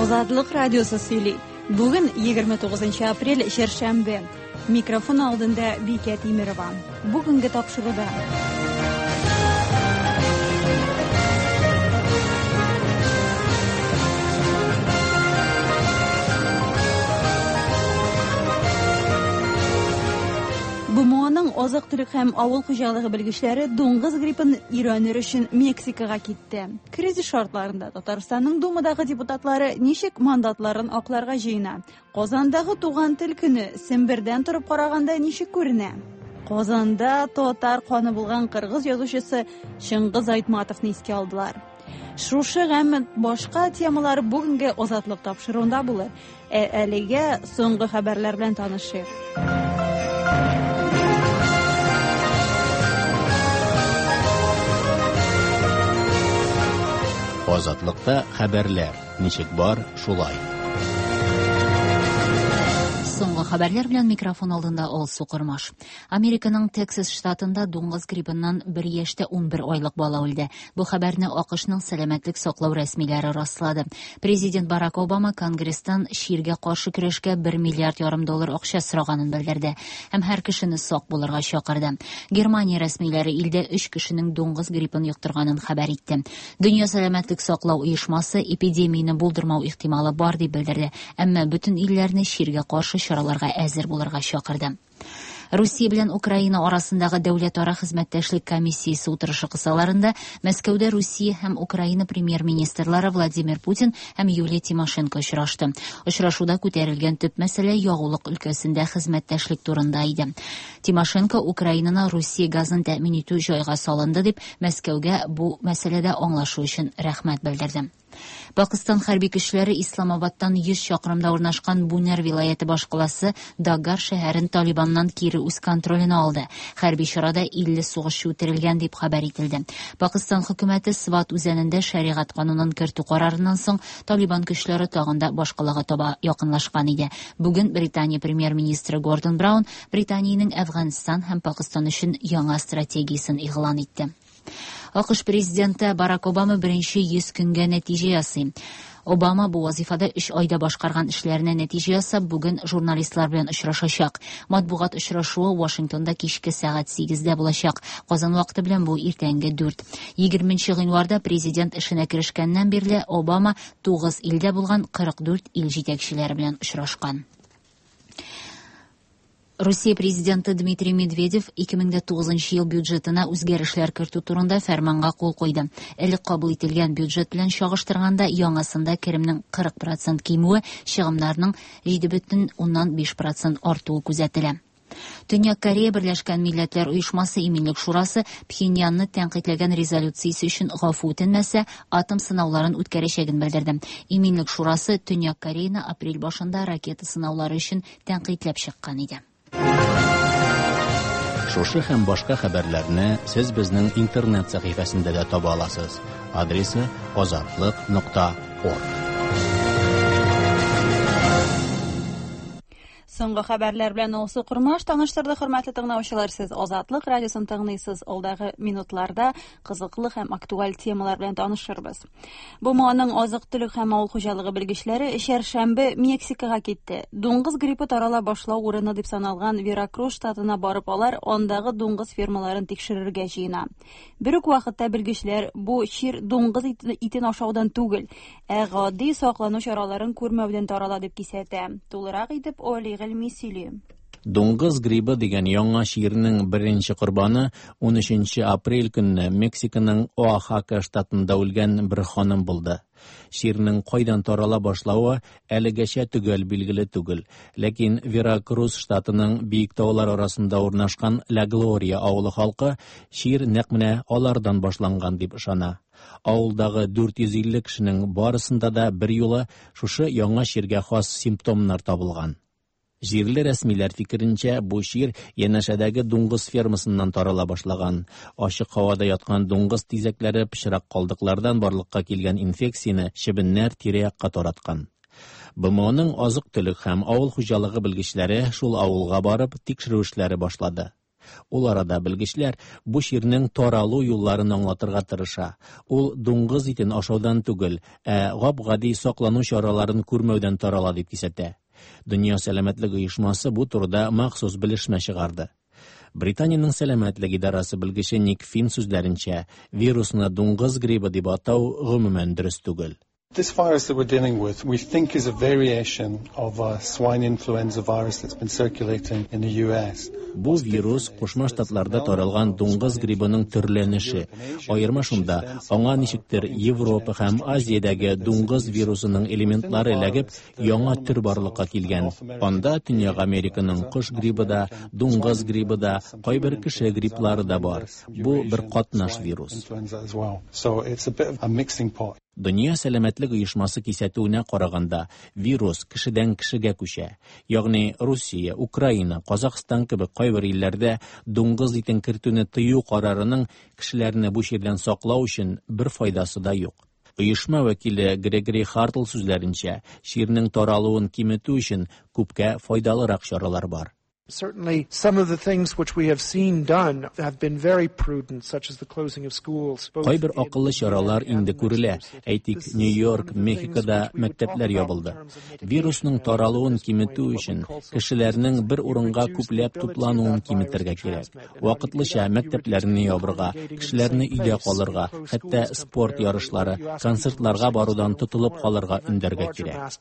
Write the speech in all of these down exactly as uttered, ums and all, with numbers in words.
Азатлык радиосы сөйли. Бүген егерме тугызынчы апрель шәршәмбе. Микрофон алдында Бикә Тимерова. Бүгенге тапшыруда. БМОның азык-төлек һәм авыл хуҗалыгы белгечләре дуңгыз гриппын өйрәнер өчен Мексикага китте. Кризис шартларында Татарстанның Думадагы депутатлары ничек мандатларын акларга җыена? Казандагы туган тел көне Сембердән торып караганда ничек күренә? Казанда татар каны булган кыргыз язучысы Шыңгыз Айтматовны искә алдылар. Шушы һәм башка темалар бүгенге Азатлык тапшыруында булыр. Ә әлегә соңгы хәбәрләр белән танышыйк. Азатлыкта хәбәрләр. Ничек бар, шулай. Соңгы хәбәрләр белән микрофон алдында Алсу Кырмаш. Американың Тексас штатында дуңгыз гриппыннан бер яшьтә ун бер айлык бала үлде. Бу хәбәрне АКШның сәламәтлек саклау рәсмиләре раслады. Президент Барак Обама Конгресстан ширгә каршы көрәшкә бер миллиард ярым доллар акча сораганын белдерде һәм һәр кешене сак булырга чакырды. Германия рәсмиләре илдә өч кешенең дуңгыз гриппын юктырганын хәбәр итте. Дөнья сәламәтлек саклау оешмасы эпидемияны булдырмау ихтималы бар дип белдерде, әмма бөтен илләрне ширгә каршы чараларга әзер булырга чакырды. Русия белән Украина арасындагы дәүләт-ара хезмәттәшлек комиссиясе утырышы кысаларында Мәскәүдә Русия һәм Украина премьер-министрлары Владимир Путин һәм Юлия Тимошенко очрашты. Очрашуда күтәрелгән төп мәсьәлә ягулык өлкәсендә хезмәттәшлек турында иде. Тимошенко Украинаны Русия газын тәэмин итү җайга салынды дип Мәскәүгә бу мәсьәләдә аңлашу өчен рәхмәт белдерде. Пакистан хәрби көчләре Исламабадтан йөз чакрымда урнашкан Бунер вилаяты башкаласы Дагар шәһәрен Талибаннан кире үз контролена алды. Хәрби чарада илле сугышчы үтерелгән дип хәбәр ителде. Пакистан хөкүмәте Сват үзәнендә шәригать канунын кертү карарыннан соң Талибан көчләре тагында башкалага таба якынлашкан иде. Бүген Британия премьер-министры Гордон Браун Британиянең Әфганстан һәм Пакистан өчен яңа стратегиясын игълан итте. АКШ президенты Барак Обама беренче йөз көнгә нәтиҗә ясый. Обама бу вазифада өч айда башкарган эшләренә нәтиҗә ясап, бүген журналистлар белән очрашачак. Матбугат очрашуы Вашингтонда кичке сәгать сигездә булачак. Казан вакыты белән бу иртәнге дүрт. егерменче гыйнварда президент эшенә керешкәннән бирле Обама тугыз илдә булган кырык дүрт ил җитәкчеләре белән очрашкан. Русия президенты Дмитрий Медведев ике мең тугызынчы ел бюджетына үзгәрешләр кертү турында фәрманга кул куйды. Элек кабул ителгән бюджет белән чагыштырганда яңасында керемнең кырык процент кимүе, чыгымнарның җиде бөтен уннан биш процент артуы күзәтелә. Төньяк Корея Берләшкән Милләтләр Оешмасы Иминлек шурасы Пхеньянны тәнкыйтьләгән резолюциясе өчен гафу үтенмәсә, атом сынауларын үткәрәчәген белдерде. Иминлек шурасы Төньяк Кореяны апрель башында ракета сынаулары өчен тәнкыйтьләп чыккан иде. Шушы һәм башка хәбәрләрне сез безнең интернет сәхифәсендә дә таба аласыз. Адресы азатлык нокта орг. Соңгы хәбәрләр белән Алсу Кырмаш таныштырды, хөрмәтле тыңлаучылар. Сез Азатлык радиосын тыңлыйсыз. Алдагы минутларда кызыклы һәм актуаль темалар белән танышырбыз. БМОның азык-төлек һәм авыл хуҗалыгы белгечләре шәршәмбе Мексикага китте. Дуңгыз гриппы тарала башлау урыны дип саналган Веракрус штатына барып алар андагы дуңгыз фермаларын тикшерергә җыена. Бер үк вакытта белгечләр бу чир дуңгыз итен ашаудан түгел, ә гади саклану чараларын күрмәүдән тарала дип кисәтә. Тулырак итеп Оли Дуңгыз грибы дигән яңа чирнең беренче корбаны ун өченче апрель көнне Мексиканың Оахака штатында үлгән бер ханым булды. Чирнең кайдан тарала башлавы әлегәчә төгәл билгеле түгел, ләкин Веракрус штатының биек таулар арасында урнашкан Ла Глория авылы халкы чир нәкъ менә алардан башланган дип ышана. Авылдагы дүрт йөз илле кешенең барысында да бер юлы шушы яңа чиргә хас симптомнар табылган. Җирле рәсмиләр фикеренчә, бу чир янәшәдәге дуңгыз фермасыннан тарала башлаган. Ачык һавада яткан дуңгыз тизәкләре пычрак калдыклардан барлыкка килгән инфекцияны чебеннәр тирә-якка тараткан. БМОның азык-төлек һәм авыл хуҗалыгы белгечләре шул авылга барып тикшерү эшләре башлады. Ул арада белгечләр бу чирнең таралу юлларын аңлатырга тырыша. Ул дуңгыз итен ашаудан түгел, ә гап-гади саклану чараларын күрмәүдән тарала дип кисәтә. Дөнья сәламәтлек оешмасы бу турыда махсус белешмә чыгарды. Британиянең сәламәтлек идарасы белгече Ник Фин сүзләренчә, вирусны дуңгыз грибы дип атау гомумән дөрес түгел. This virus that we're dealing with, we think is a variation of a swine influenza virus that's been circulating in the U S. Бу вирус Кушма Штатларда таралган дуңгыз грибының төрләнеше. Аерма шунда, аңа ничектер Европа һәм Азиядәге дуңгыз вирусының элементлары эләгеп, яңа төр барлыкка килгән. Анда Төньяк Американың кош грибы да, дуңгыз грибы да, кайбер кеше гриплары да бар. Бу бер катнаш вирус. So it's a bit of a mixing pot. Дөнья сәламәтлек оешмасы кисәтүенә караганда, вирус кешедән кешегә күчә. Ягъни Русия, Украина, Казакстан кебек кайбер илләрдә дуңгыз итен кертүне тыю карарының кешеләрне бу чирдән саклау өчен бер файдасы да юк. Оешма вәкиле Грегори Хартл сүзләренчә, чирнең таралуын киметү өчен күпкә файдалырак чаралар бар. Certainly, some of the things which we have seen done have been very prudent, such as the closing of schools. Кайбер акыллы чаралар инде күрелә. Әйтик, Нью-Йорк, Мехикода мәктәпләр ябылды. Вирусның таралуын киметү өчен кешеләрнең бер урынга күпләп туплануын киметергә кирәк. Вакытлыча мәктәпләрне ябырга, кешеләрне өйдә калырга, хәтта спорт ярышлары, концертларга барудан тотылып калырга өндәргә кирәк.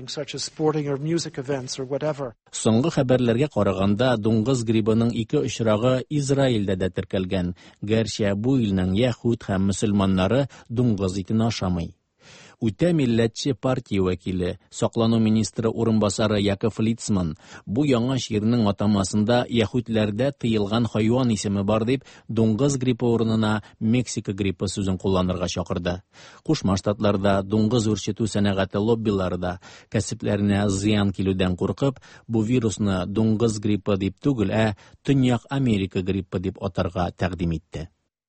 Соңгы хәбәрләргә караганда, Анда дуңгыз грибының ике очрагы Израильдә дә теркәлгән. Гәрчә бу илнең яһүд һәм мөселманнары дуңгыз итен ашамый. Үтә милләтче партия вәкиле, саклану министры урынбасары Яков Лицман, бу яңа чирнең атамасында яһүдләрдә тыелган хайван исеме бар дип, дуңгыз гриппы урынына Мексика гриппы сүзен кулланырга чакырды. Кушма Штатларда дуңгыз үрчетү сәнәгате лоббилары да кәсепләренә зыян килүдән куркып, бу вирусны дуңгыз гриппы дип түгел, ә Төньяк Америка гриппы дип атарга тәкъдим итте.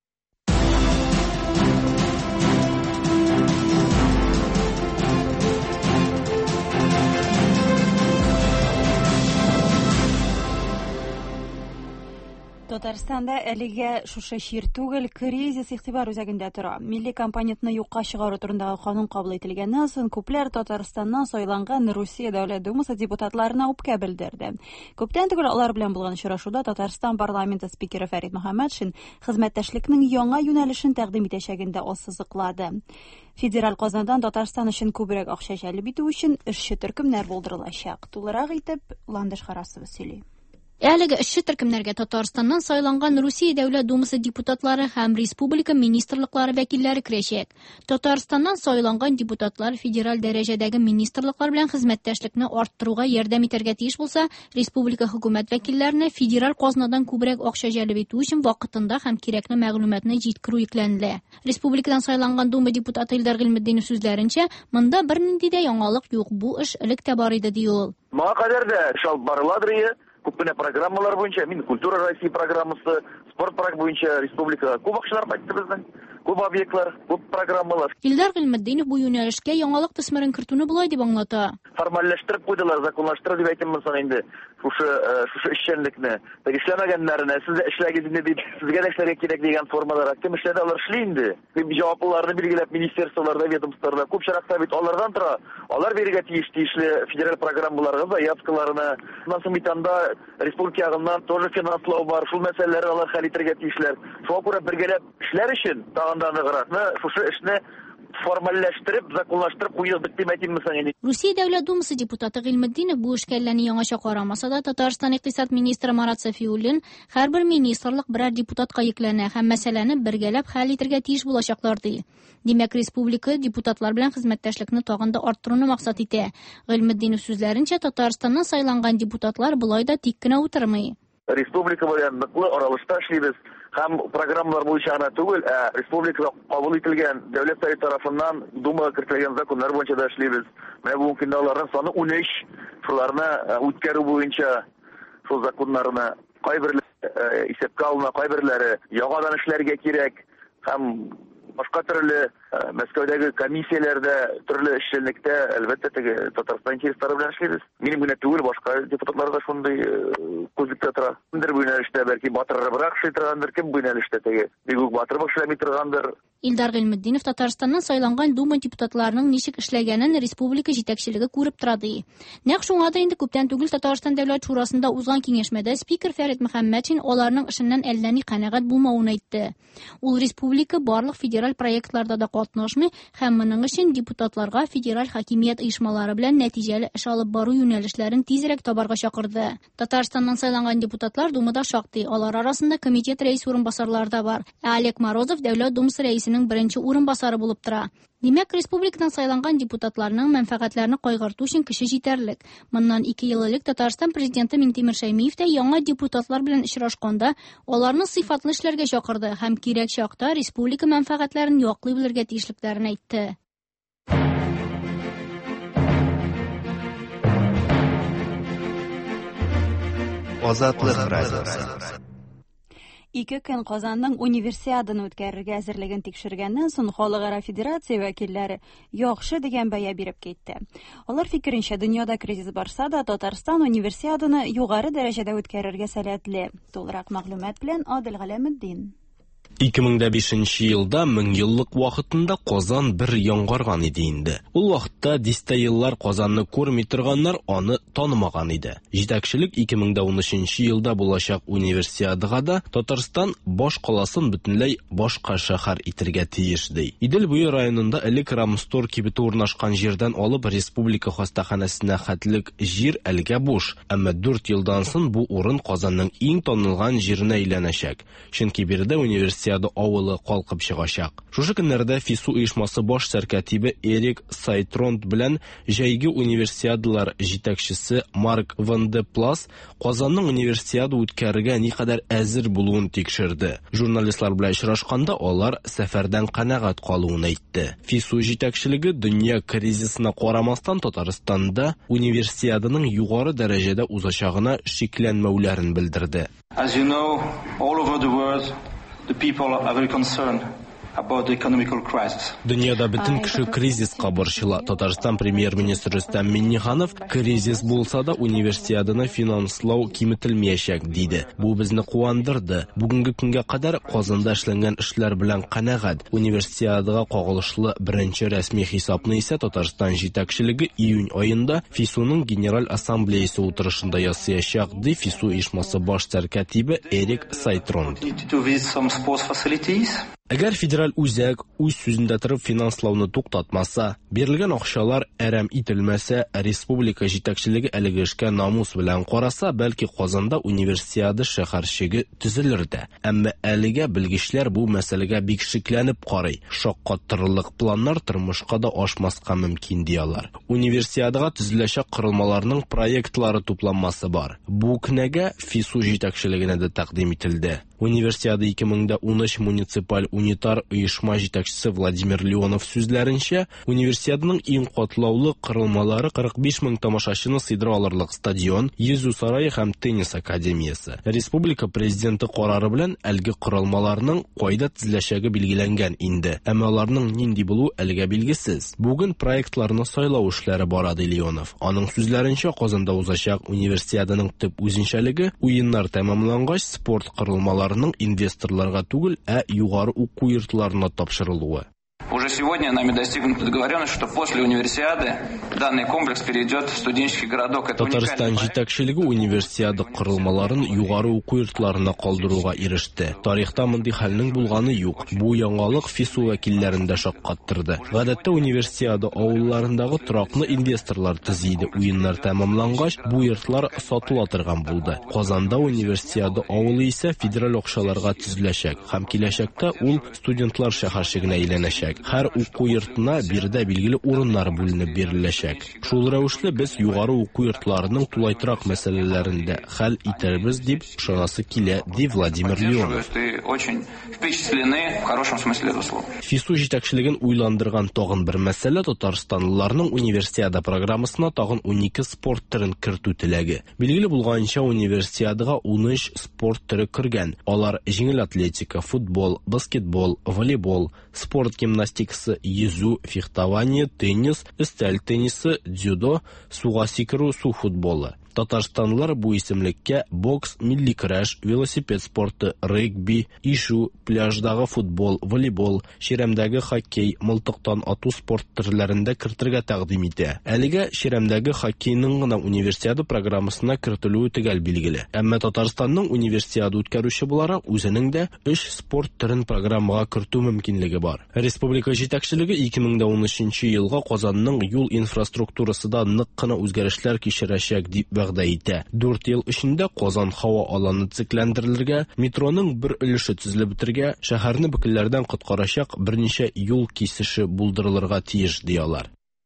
Татарстанда әлегә шушы чир түгел, кризис игътибар үзәгендә тора. Милли компонентны юкка чыгару турындагы канун кабул ителгәннән соң, күпләр Татарстаннан сайланган Русия Дәүләт Думасы депутатларына үпкә белдерде. Күптән түгел алар белән булган очрашуда Татарстан парламенты спикеры Фәрит Мөхәммәтшин хезмәттәшлекнең яңа юнәлешен тәкъдим итәчәгендә ассызыклады. Федераль Казандан Татарстан өчен күбрәк акча җәлеп итү өчен эшче төркемнәр булдырылачак. Тулырак итеп Ландыш Харасова сөйли. Әлеге эшче төркемнәргә Татарстаннан сайланган Русия Дәүләт Думасы депутатлары һәм республика министрлыклары вәкилләре керәчәк. Татарстаннан сайланган депутатлар федераль дәрәҗәдәге министрлыклар белән хезмәттәшлекне арттыруга ярдәм итәргә тиеш булса, республика хөкүмәт вәкилләренә федераль казнадан күбрәк акча җәлеп итү өчен вакытында һәм кирәкле мәгълүматны җиткерү йөкләнелә. Республикадан сайланган Дума депутаты Илдар Гыйлметдинов сүзләренчә, монда бернинди дә яңалык юк, бу эш элек тә бар иде ди ул. Моңа кадәр дә шал барыладыр. Күпне программалар буенча, мин культура России программасы, спорт проект буенча республика күп акчалар кайтты безнең. Күп объектлар, күп программалар. Илдар Гыйлметдинов бу юнәлешкә яңалык төсмәрен кертүне булай дип аңлата. Формальләштереп куйдылар, законлаштырып дип әйтәм соң инде. Шушы шушы эшчәнлекне, эшләмәгәннәрне сез эшләгез инде дип, сезгә дә эшләргә кирәк дигән формалар. Кем эшләде алар эшли инде. Дип җаваплыларны билгеләп министрлыкларда, ведомстволарда күп чаракта бит алардан тора. Алар бирергә тиеш тиешле федераль программаларга заявкаларны. Моннан бит анда республика ягыннан тоже финанслау бар. Шул мәсьәләләр алар хәл итәргә тиешләр. Шуңа күрә бергәләп эшләр өчен тагында ныгракны шушы эшне формальләштереп, законлаштырып куйдык дип әйтәм инде. Русия Дәүләт Думасы депутаты Гыйлметдинов бу эшкәлләрне яңача карамаса да, Татарстан икътисад министры Марат Сафиуллин һәрбер министрлык берәр депутатка йөкләнә һәм мәсьәләне бергәләп хәл итәргә тиеш булачаклар ди. Димәк, республика депутатлар белән хезмәттәшлекне тагын да арттыруны максат итә. Гыйлметдинов сүзләренчә, Татарстаннан сайланган депутатлар булай да тик кенә утырмый. Республика белән ныклы аралашта эшлибез. Һәм программалар буенча гына түгел, ә республикада кабул ителгән дәүләт советы тарафыннан Думага кертелгән законнар буенча да эшлибез. Менә бу көндәләрнең саны ун өч, шуларны үткәрү буенча шул законнарны кайберләре исәпкә алына, кайберләре яңадан эшләргә кирәк һәм Башка төрле Мәскәүдәге комиссияләрдә, төрле эшчәнлектә әлбәттә теге Татарстан интереслары белән эшлибез. Минем генә түгел, башка депутатлар да шундый күзлектә тора. Бер юнәлештә бәлки батыррабрак эшли торгандыр, кем бу юнәлештә теге бик үк батыр эшләми торгандыр. Илдар Гыйльметдинов Татарстаннан сайланган Дума депутатларының ничек эшләгәнен республика җитәкчелеге күреп тора ди. Нәкъ шуңа да инде күптән түгел Татарстан дәүләт шурасында узган киңәшмәдә спикер Фәрит Мөхәммәтшин аларның эшеннән әллә ни канәгать булмавын әйтте. Ул республика барлык федераль проектларда да катнашмый һәм моның өчен депутатларга федераль хакимият оешмалары белән нәтиҗәле эш алып бару юнәлешләрен тизрәк табарга чакырды. Татарстаннан сайланган депутатлар Думада шактый, алар арасында комитет рәис урынбасарлары да бар. Ә Олег Морозов дәүләт думасы рәисенең беренче урынбасары булып тора. Димәк, республикадан сайланган депутатларның мәнфәгатьләрен кайгырту өчен кеше җитәрлек. Моннан ике ел элек Татарстан президенты Минтимер Шәймиев тә яңа депутатлар белән очрашканда аларны сыйфатлы эшләргә чакырды һәм кирәк чакта республика мәнфәгатьләрен яклый белергә тиешлекләрен әйтте. Азатлык радиосы. Ике көн Казанның универсиаданы үткәрергә әзерлеген тикшергәннән соң Халыкара федерация вәкилләре яхшы дигән бәя биреп китте. Алар фикеренчә, дөньяда кризис барса да, Татарстан универсиаданы югары дәрәҗәдә үткәрергә сәләтле. Тулырак мәгълүмат белән Адил Галәметдин. ике мең бишенче елда мең еллык вакытында Казан бер яңгарган иде инде. Ул вакытта дистә еллар Казанны күрми торганнар аны танымаган иде. Җитәкчелек ике мең унөченче елда булачак универсиадага да Татарстан баш каласын бөтенләй башка шәһәр итәргә тиеш ди. Идел буе районында элек Рамстор кибете урнашкан җирдән алып республика хастаханәсенә хәтлек җир әлегә буш, әмма дүрт елдан соң бу урын Казанның иң танылган җиренә әйләнәчәк. Чөнки биредә универсиада авылы калкып чыгачак. Шушы көннәрдә ФИСУ оешмасы баш сәркәтибе Эрик Сайтронт белән җәйге универсиадалар җитәкчесе Марк Ван де Плас Казанның универсиада үткәрергә никадәр әзер булуын тикшерде. Журналистлар белән очрашканда алар сәфәрдән канәгать калуын әйтте. ФИСУ җитәкчелеге дөнья кризисына карамастан Татарстанда универсиаданың югары дәрәҗәдә узачагына шикләнмәүләрен белдерде. As you know, all over the world, the people are very concerned about the economical crisis. Дөньяда бөтен кеше кризиска борчыла. Татарстан премьер-министры Рөстәм Миңнеханов кризис булса да универсиаданы финанслау киметелмәячәк диде. Бу безне куандырды. Бүгенге көнгә кадәр Казанда эшләнгән эшләр белән канәгать. Универсиадага кагылышлы беренче рәсми хисапны исә Татарстан җитәкчелеге июнь аенда ФИСУның Генераль Ассамблеясе утырышында ясаячак ди ФИСУ оешмасы баш сәркәтибе Эрик Сайтронт. Әгәр федераль үзәк үз сүзендә торып финанслауны туктатмаса, бирелгән акчалар әрәм ителмәсә, республика җитәкчелеге әлеге эшкә намус белән караса, бәлки Казанда универсиада шәһәрчеге төзелер дә. Әмма әлегә белгечләр бу мәсьәләгә бик шикләнеп карый. Шаккаттырырлык планнар тормышка да ашмаска мөмкин диялар. Универсиадага төзеләчәк корылмаларның проектлары тупланмасы бар. Бу кенәгә ФИСУ җитәкчелегенә дә тәкъдим ителде. Универсиада ике мең унөч муниципаль унитар оешма җитәкчесе Владимир Леонов сүзләренчә, универсиаданың иң катлаулы корылмалары кырык биш мең тамашачыны сыйдыра алырлык стадион, йөзү сарае һәм теннис академиясе. Республика президенты карары белән әлеге корылмаларның кайда төзеләчәге билгеләнгән инде, әмма аларның нинди булу әлегә билгесез. Бүген проектларны сайлау эшләре бара ди Леонов. Аның сүзләренчә, Казанда узачак универсиаданың төп үзенчәлеге уеннар тәмамлангач спорт корылмалары инвесторларга түгел, ә югары уку йортларына тапшырылуы. Уже сегодня нами достигнута договоренность, что после универсиады данный комплекс перейдет в студенческий городок. Татарстан җитәкчелеге универсиада корылмаларын югары уку йортларына калдыруга иреште. Тарихта мондый хәлнең булганы юк. Бу яңалык ФИСУ вәкилләрен дә шаккаттырды. Гадәттә универсиада авылларындагы траклы инвесторлар төзиде. Уеннар тәмамлангач, бу йортлар сатыла торган булды. Казанда универсиада авылы исә федераль акчаларга төзеләчәк һәм киләчәктә ул студентлар шәһәрчегенә әйләнәчәк. Һәр уку йортына биредә билгеле урыннар бүленеп биреләчәк. Шул рәвешле без югары уку йортларының тулайтрак мәсьәләләрендә хәл итәрбез дип ышанасы килә, ди Владимир Леонов. Очень впечатлены в хорошем смысле этого слова. ФИСУ җитәкчелеген уйландырган тагын бер мәсьәлә Татарстанлыларның универсиада программасына тагын унике спорт төрен кертү теләге. Билгеле булганча, универсиадага ун өч спорт төре кергән. Алар җиңел атлетика, футбол, баскетбол, волейбол, спорт гимнастикасы, йөзү, фехтование, теннис, өстәл теннисы, дзюдо, суга сикерү, су футболы. Татарстанлылар бу исемлеккә бокс, милли көрәш, велосипед спорты, регби, ишу, пляждагы футбол, волейбол, ширемдәге хоккей, мылтыктан ату спорт төрләрендә кертергә тәкъдим итә. Әлегә ширемдәге хоккейның гына универсиада программасына кертелүе төгәл билгеле. Әмма Татарстанның универсиада үткәрүче буларак үзенең дә өч спорт төрен программага кертү мөмкинлеге бар. Республика җитәкчелеге ике мең дә унөченче елга Казанның юл инфраструктурасында нык кына үзгәрешләр кичерәчәк дип вәгъдә итә. дүрт ел эчендә Казан һава аланы цикләндерелергә, метроның бер өлеше төзелеп бетергә, шәһәрне бөкелләрдән коткарачак берничә юл кисеше булдырылырга тиеш диялар.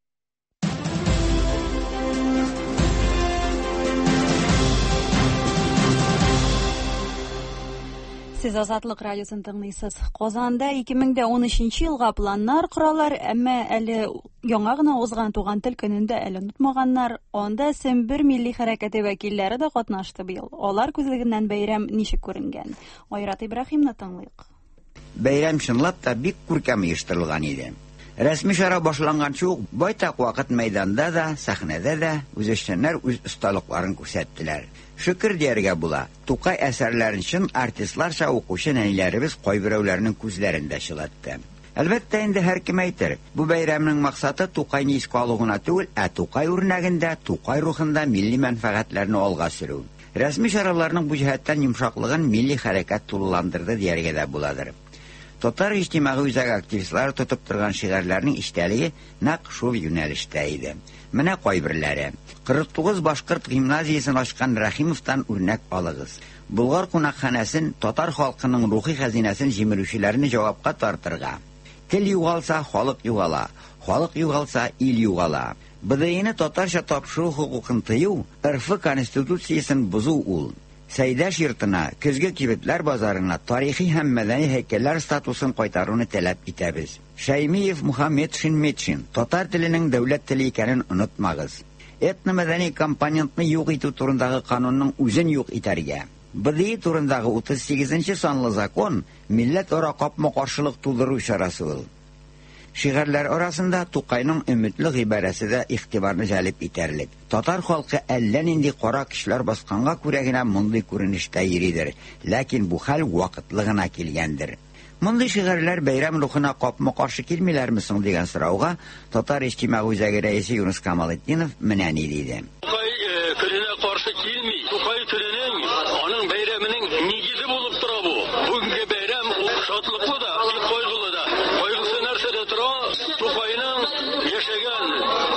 Сез Азатлык радиосын тыңлыйсыз. Казанда ике мең дә унөченче елга планнар коралар, әмма әле яңа гына узган туган тел көнендә әле онытмаганнар. Анда Сембер милли хәрәкәте вәкилләре дә катнашты быел. Алар күзлегеннән бәйрәм ничек күренгән? Айрат Ибраһимны тыңлыйк. Бәйрәм чынлап та бик күркәм оештырылган иде. Рәсми чара башланганчы ук байтак вакыт мәйданда да, сәхнәдә дә үзешчәннәр үз осталыкларын күрсәттеләр. Шөкер дияргә була. Тукай әсәрләрен чын артистларча укучы нәниләребез кайберәүләрнең күзләрендә чылатты. Әлбәттә, инде һәр кем әйтер, бу бәйрәмнең максаты Тукайны искә алу гына түгел, ә Тукай үрнәгендә, Тукай рухында милли мәнфәгатьләрне алга сөрү. Рәсми чараларның бу җәһәттән йомшаклыгын милли хәрәкәт тулыландырды дияргә дә буладыр. Татар иҗтимагый үзәк активистлары тотып торган шигырьләрнең иштәлеге нәкъ шул юнәлештә иде. Менә кайберләре. кырык тугыз башкорт гимназиясын ачкан Рәхимовтан үрнәк алыгыз. Булгар кунакханәсен, татар халкының рухи хәзинәсен җимерүчеләрне җавапка тартырга. Тел югалса, халык югала. Халык югалса, ил югала. БДИны татарча тапшыру хукукын тыю, РФ конституциясын бузу ул. Сәйдәш йортына, көзге кибетләр базарына тарихи һәм мәдәни һәйкәлләр статусын кайтаруны таләп итәбез. Шәймиев Мухаммед Шинметшин, татар теленең дәүләт теле икәнен онытмагыз. Этно-мәдәни компонентны юк итү турындагы канунның үзен юк итәргә. БДИ турындагы утыз сигезенче санлы закон милләт-ара капма-каршылык тудыру чарасы ул. Шигырьләр арасында Тукайның өметле гыйбарәсе дә игътибарны җәлеп итәрлек. Татар халкы әллә нинди кара кишләр басканга күрә генә мондый күренештә йөридер, ләкин бу хәл вакытлы гына килгәндер. Мондый шигырьләр бәйрәм рухына капма-каршы килмиләрме соң дигән сорауга Татар иҗтимагый үзәге рәисе Юнус Камалетдинов менә ни диде. Тукай көненә каршы килми. Тукай көненең аның бәйрәменең нигезе булып тора бу. Бүгенге бәйрәм шатлыклы да, кайгылы да. Кайгысы нәрсәдә тора? Тукайның яшәгән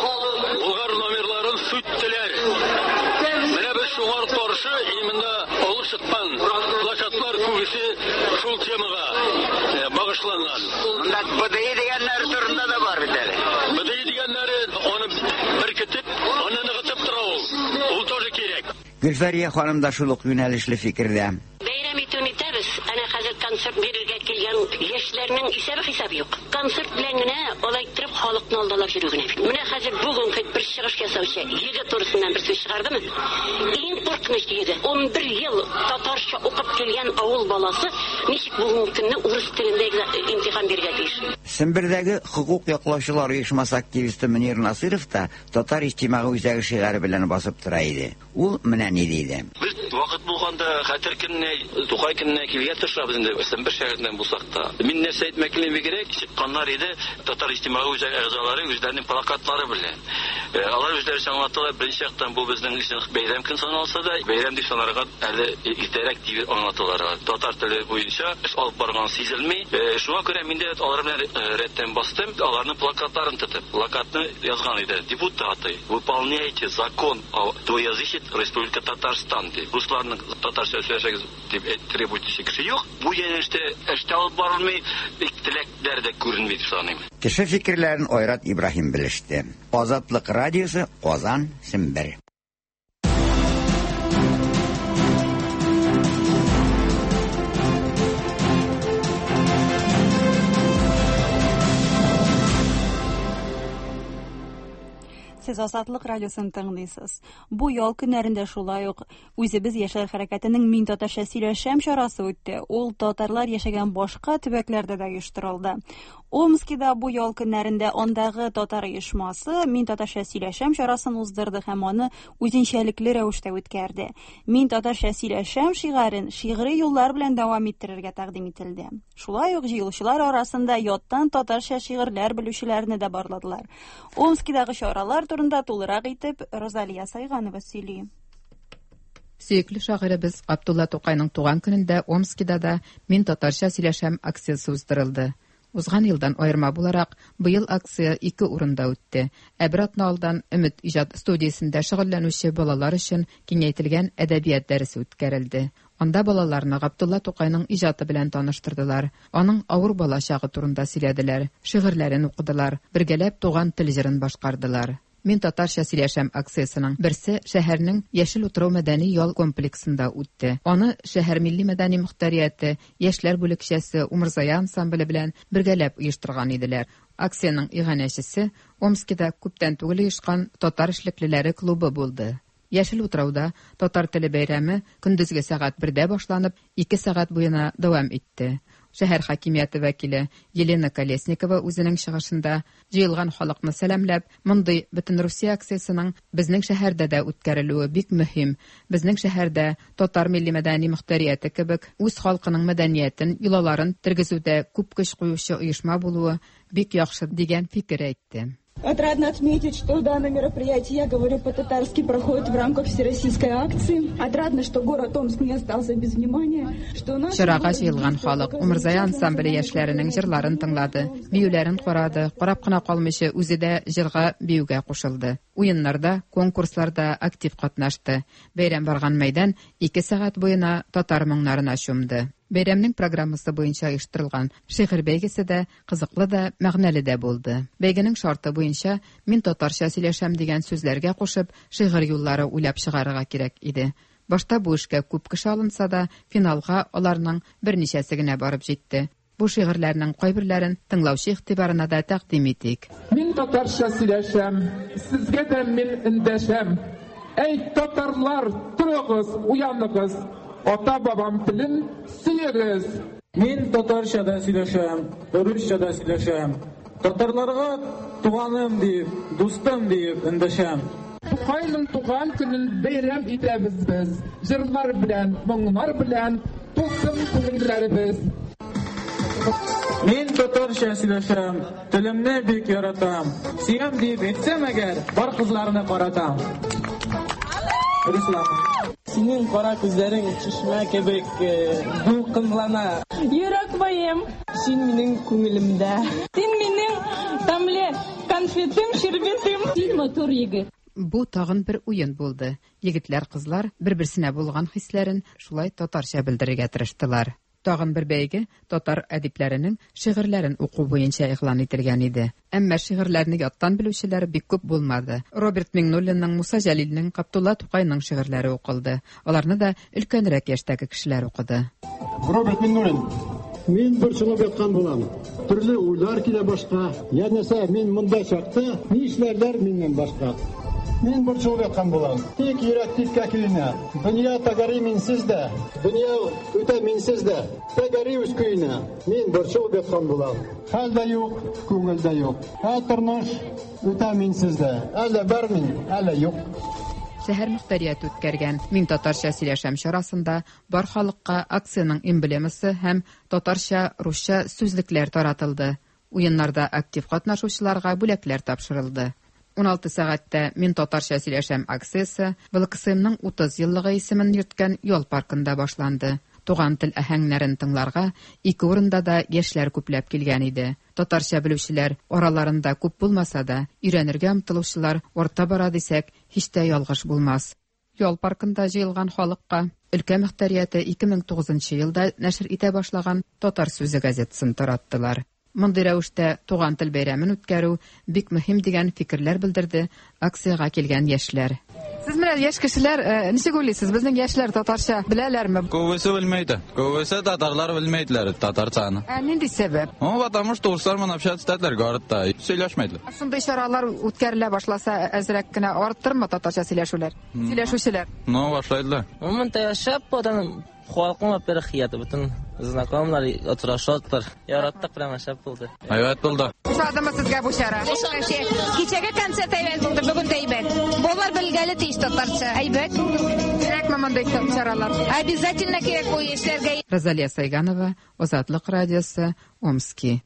Булгар номерларын сүттеләр. Менә без шуңар каршы именно алып чыккан плакатлар күбесе шул темага багышланган. Монда БДИ дигәннәр турында да бар бит әле. БДИ дигәннәре аны беркетеп, аны ныгытып тора ул. Ул тоже кирәк. Гөлфәрия ханым да шул ук юнәлешле фикердә. Бәйрәм итүен итәбез. Әнә хәзер концерт бирергә килгән яшьләрнең исәбе хисабы юк. Концерт белән генә алай итеп халыкны алдалап йөрү генә. Менә хәзер бүгенге бер чыгыш ясаучы егет турысыннан бер сүз чыгардымы? Иң куркыныч егет. он бер ел татарча укып килгән авыл баласы ничек бүгенге көнне урыс телендә имтихан бирергә тиеш? Сембердәге хукук яклаучылар оешмасы активисты Мөнир Насыров та Татар иҗтимагый үзәге шигәре белән басып тора иде. Ул менә ни диде. Без вакыт булганда хәтер көнне, Тукай көнне килгән тырышабыз инде, Сембер шәһәреннән булсак та. Мин нәрсә әйтмәкле бигрәк чыкканнар иде Татар иҗтимагый үзәге әгъзалары үзләренең плакатлары белән. Алар үзләре аңлаталар, беренче яктан бу безнең өчен бәйрәм көн саналса да, бәйрәм дип санарга әле иртәрәк дип аңлаталар. Татар теле буенча эш алып барган сизелми. Шуңа күрә миндә алар белән рәттән бастым, аларның плакатларын тотып, плакатны язган иде. Депутаты, выполняйте закон о двуязычии Республика Татарстан дип. Русларның татарча сөйләшәгез дип требуйтысы кеше юк. Бу юнәлештә эштә алып барылмый, теләкләр дә күренми дип саныйм. Кеше фикерләрен Айрат Ибраһим белеште. Азатлык радиосы, Казан, Сембер. Сез Азатлык радиосын тыңлыйсыз. Бу ял көннәрендә шулай ук үзебез яшьләр хәрәкәтенең мин татарча сөйләшәм чарасы үтте. Ул татарлар яшәгән башка төбәкләрдә дә оештырылды. Омскида бу ял көннәрендә андагы татар оешмасы мин татарча сөйләшәм чарасын уздырды һәм аны үзенчәлекле рәвештә үткәрде. Мин татарча сөйләшәм шигарын шигъри юллар белән дәвам иттерергә тәкъдим ителде. Шулай ук җыелучылар арасында яттан татарча шигырьләр белүчеләрне дә барладылар. Омскидагы чаралар турында тулырак итеп Розалия Сайганова сөйли. Сөекле шагыйребез Габдулла Тукайның туган көнендә Омскида да мин татарча сөйләшәм акциясе уздырылды. Узган елдан аерма буларак быел акция ике урында үтте. Әбрат Налдан Өмет иҗат студиясендә шөгыльләнүче балалар өчен киңәйтелгән әдәбият дәресе үткәрелде. Анда балаларны Габдулла Тукайның иҗаты белән таныштырдылар. Аның авыр бала чагы турында сөйләделәр, шигырьләрен укыдылар, бергәләп туган тел җырын башкардылар. Мин татарча сөйләшәм акциясының берсе шәһәрнең Яшел утрау мәдәни ял комплексында үтте. Аны шәһәр милли мәдәни мөхтәрияте, яшьләр бүлекчәсе Умырзая ансамбле белән бергәләп оештырган иделәр. Акциянең иганәчесе Омскида күптән түгел оешкан татар эшлеклеләре клубы булды. Яшел утрауда татар теле бәйрәме көндезге сәгать бердә башланып, ике сәгать буена дәвам итте. Шәһәр хакимияте вәкиле Елена Колесникова үзенең чыгышында җыелган халыкны сәламләп, мондый бөтен Русия акциясының безнең шәһәрдә дә үткәрелүе бик мөһим. Безнең шәһәрдә татар милли мәдәни мөхтәрияте кебек үз халкының мәдәниятен, йолаларын тергезүдә күп көч куючы оешма булуы бик яхшы дигән фикер әйтте. Отрадно отметить, что данное мероприятие, я говорю по-татарски, проходит в рамках всероссийской акции. Отрадно, что город Омск не остался без внимания. Чырага җыелган халык Умырзая ансамбле яшьләренең җырларын тыңлады, биюләрен карады, карап кына калмыйча үзе дә җырга биюгә кушылды. Уеннарда, конкурсларда актив катнашты. Бәйрәм барган мәйдан ике сәгать буена татар моңнарына чумды. Бәйрәмнең программасы буенча оештырылган шигырь бәйгесе дә кызыклы да, мәгънәле дә булды. Бәйгенең шарты буенча мин татарча сөйләшәм дигән сүзләргә кушып, шигырь юллары уйлап чыгарырга кирәк иде. Башта бу эшкә күп кеше алынса да, финалга аларның берничәсе генә барып җитте. Бу шигырьләрнең кайберләрен тыңлаучы игътибарына да тәкъдим итик. Мин татарча сөйләшәм, сезгә дә мин эндәшәм. Әй татарлар, торыгыз, уяныгыз. Ата бабам телен сөйегез. Мин татарчада сөйләшәм, русчада сөйләшәм. Татарларга туганым дип, дустым дип эндәшәм. Тукайның туган көнен бәйрәм итәбез без. Җырлар белән, моңнар белән, тулсын күңелләребез. Мин татарча сөйләшәм, телемне бик яратам. Сөям дип әйтсәм әгәр, бар кызларны каратам. Рислам. Синең кара күзләрең чишмә кебек дулкынлана. Йөрәк баем, Син минең күңелемдә. Син минең тәмле конфетым, шербетым. Син матур егет. Бу тагын бер уен булды. Егетләр-кызлар бер-берсенә булган хисләрен шулай татарча белдерергә тырыштылар. Тагын бер бәйге татар әдипләренең шигырьләрен уку буенча игълан ителгән иде. Әмма шигырьләрне яттан белүчеләр бик күп булмады. Роберт Миңнуллинның, Муса Җәлилнең, Габдулла Тукайның шигырьләре укылды. Аларны да өлкәнрәк яшьтәге кешеләр укыды. Роберт Миңнуллин: Мин борчылып яткан булам. Төрле уйлар килә башка. Янәсә мин монда чакта, ни эшләрләр миннән башка. Мин борчылып яткан булам. Тик йөрәк тиккә көенә. Дөнья тәгәри минсез дә. Дөнья үтә минсез дә. Тәгәри үз көенә. Мин борчылып яткан булам. Хәл дә юк, күңел дә юк. Ә тормыш үтә минсез дә. Әле бар мин, әле юк. Шәһәр мөхтәрияте үткәргән Мин татарча сөйләшәм чарасында бар халыкка акцияның эмблемасы һәм татарча, русча сүзлекләр таратылды. Уеннарда актив катнашучыларга бүләкләр тапшырылды. ун алты сәгатьтә Мин татарча сөйләшәм акциясе ВЛКСМның утыз еллыгы исемен йөрткән ял паркында башланды. Туган тел аһәңнәрен тыңларга ике урында да яшьләр күпләп килгән иде. Татарча белүчеләр араларында күп булмаса да, өйрәнергә омтылучылар орта бара дисәк, һич тә ялгыш булмас. Ял паркында җыелган халыкка өлкә мөхтәрияте ике мең тугызынчы елда нәшер итә башлаган Татар сүзе газетасын тараттылар. Мондый рәвештә туган тел бәйрәмен үткәрү бик мөһим дигән фикерләр белдерде акциягә килгән яшьләр. Сез менә яшь кешеләр, ничек уйлыйсыз, безнең яшьләр татарча беләләрме? Күбесе белмәйди. Күбесе татарлар белмәйдиләр татарчаны. Ә нинди сәбәп? Ну, потому что урыслар общаться иттеләр городта, сөйләшмәйдиләр. Шундай чаралар үткәрелә башласа, әзрәк кенә арттырмы татарча сөйләшүләр? Сөйләшүчеләр. Ну, башлайдылар. Монда яшәп, потом халкың операхияты бөтен знакомлар очрашалар. Яраттык белән яшәп булды. Әйбәт булды. Ушадымы сезгә бу чара? Кичәге концерт әйбәт булды, бүген дә әйбәт. Болар белгәле тиеш татарча. Әйбәт. Кирәкме мондый чаралар? Обязательно кирәк бу яшьләргә. Розалия Сайганова, Азатлык радиосы, Омский.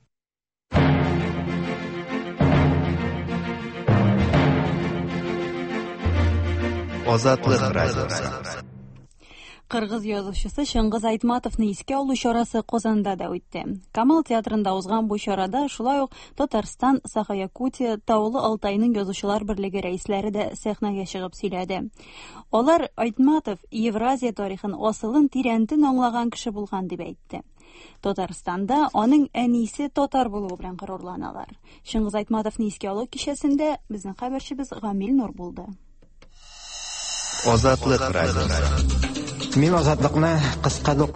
Азатлык радиосы. Кыргыз язучысы Шыңгыз Айтматовны искә алу чарасы Казанда да үтте. Камал театрында узган бу чарада шулай ук Татарстан, Саха-Якутия, Таулы Алтайның язучылар берлеге рәисләре дә сәхнәгә чыгып сөйләде. Алар Айтматов Евразия тарихын асылын тирәнтен аңлаган кеше булган дип әйтте. Татарстанда аның әнисе татар булуы белән горурланалар. Шыңгыз Айтматовны искә алу кичәсендә безнең хәбәрчебез Гамил Нур булды. Азатлык радиосы. Мин азатлыкны кыскалык.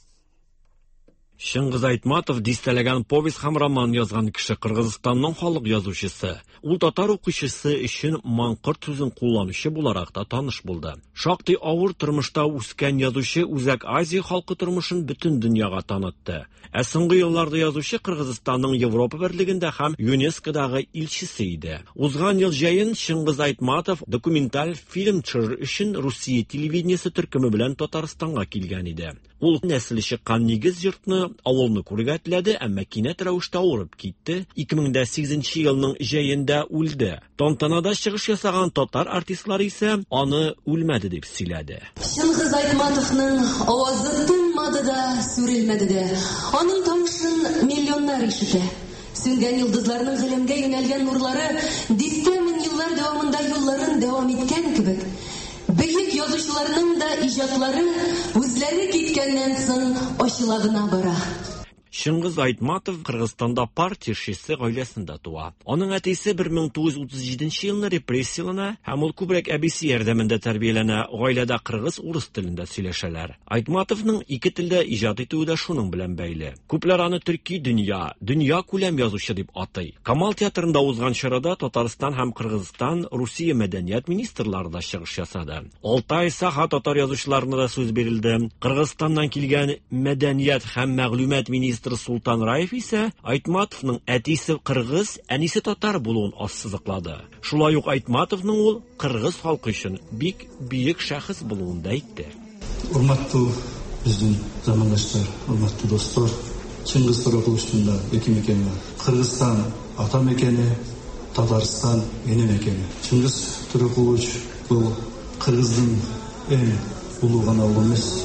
Шыңгыз Айтматов дистәләгән повесть һәм роман язган кеше, Кыргызстанның халык язучысы. Ул татар укучысы өчен маңкорт сүзен кулланучы буларак та таныш булды. Шактый авыр тормышта үскән язучы Үзәк Азия халкы тормышын бөтен дөньяга танытты. Ә соңгы елларда язучы Кыргызстанның Европа берлегендә һәм ЮНЕСКОдагы илчесе иде. Узган ел җәен Шыңгыз Айтматов документаль фильм төшерү өчен Русия телевидениесе төркеме белән Татарстанга килгән иде. Ул нәселе чыккан нигез йортны, авылны күрергә теләде, әмма кинәт рәвештә авырып китте. ике мең сигезенче елның җәендә үлде. Тантанада чыгыш ясаган татар артистлары исә аны үлмәде дип сөйләде. Шыңгыз Айтматовның авазы тынмады да, сүрелмәде дә. Аның тавышын миллионнар ишетә. Сүнгән йолдызларның гыйлемгә юнәлгән нурлары дистә мең еллар дәвамында юлларын дәвам иткән кебек. Бөек язучыларның да иҗатлары үзләре киткәннән соң ачыла гына бара. Шыңгыз Айтматов Кыргызстанда партияшесе гаиләсендә туа. Аның әтисе бер мең тугыз йөз утыз җиденче елны репрессиялана, һәм ул күбрәк әбисе ярдәмендә тәрбияләнә. Гаиләдә кыргыз-урыс телендә сөйләшәләр. Айтматовның ике телдә иҗат итүе дә шуның белән бәйле. Күпләр аны төрки дөнья, дөнья күләм язучы дип атый. Камал театрында узган чарада Татарстан һәм Кыргызстан Русия мәдәният министрлары да чыгыш ясады. Алтай, Саха татар язучыларына да сүз бирелде. Кыргызстаннан килгән мәдәният һәм мәгълүмат министры Султан Раев исә Айтматовның әтисе кыргыз, әнисе татар булуын ассызыклады. Шулай ук Айтматовның ул кыргыз халкы өчен бик бийек шәхес булуын да әйтте. Урматтуу биздин замандаштар, урматтуу достор, Чыңгыз Торакуловичтин эки мекени бар. Кыргызстан ата мекени, Татарстан эне мекени. Чыңгыз Торакулович бул кыргыздын эң улуу гана улу эмес.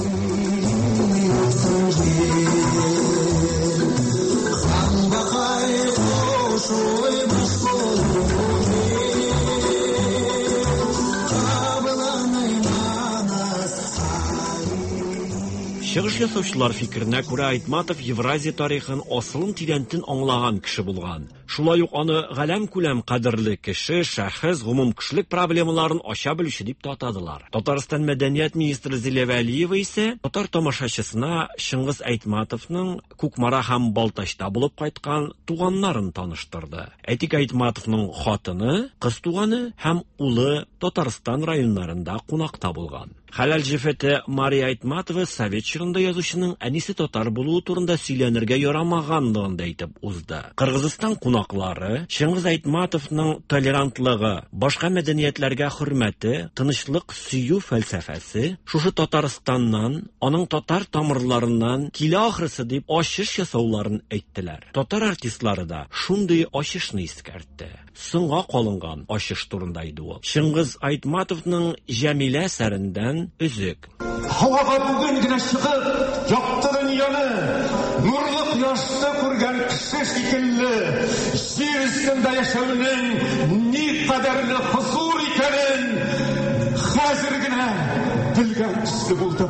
Чыгыш ясаучылар фикеренә күрә Айтматов Евразия тарихын асылын тирәнтен аңлаган кеше булган. Шулай ук аны галәм күләм кадерле кеше, шәхес, гомум кешелек проблемаларын ача белүче дип татадылар. Татарстан мәдәният министры Зилә Вәлиева исә татар тамашачысына Шыңгыз Айтматовның Кукмара һәм Балтачта булып кайткан туганнарын таныштырды. Әйтик, Айтматовның хатыны, кыз туганы һәм улы Татарстан районнарында кунакта булган. Хәләл җифете Мария Айтматова Совет чорында язучының әнисе татар булуы турында сөйләнергә ярамаганлыгын да әйтеп узды. Кыргызстан кунаклары Шыңгыз Айтматовның толерантлыгы, башка мәдәниятләргә хөрмәте, тынычлык сөю фәлсәфәсе шушы Татарстаннан, аның татар тамырларыннан килә ахрысы дип ачыш ясауларын әйттеләр. Татар артистлары да шундый ачышны искәртте. Соңга калынган ачыш турында иде ул. Шыңгыз Айтматовның Җәмилә сәрендән Бүгін үзік. Havaga bugüngüne çıkıp yaptı dünyanı nurlu yaşta kurgan kişi şekilli yer üstünde yaşamının ne kadarını huzur ikenin hazırgına bilgen kişi buldum.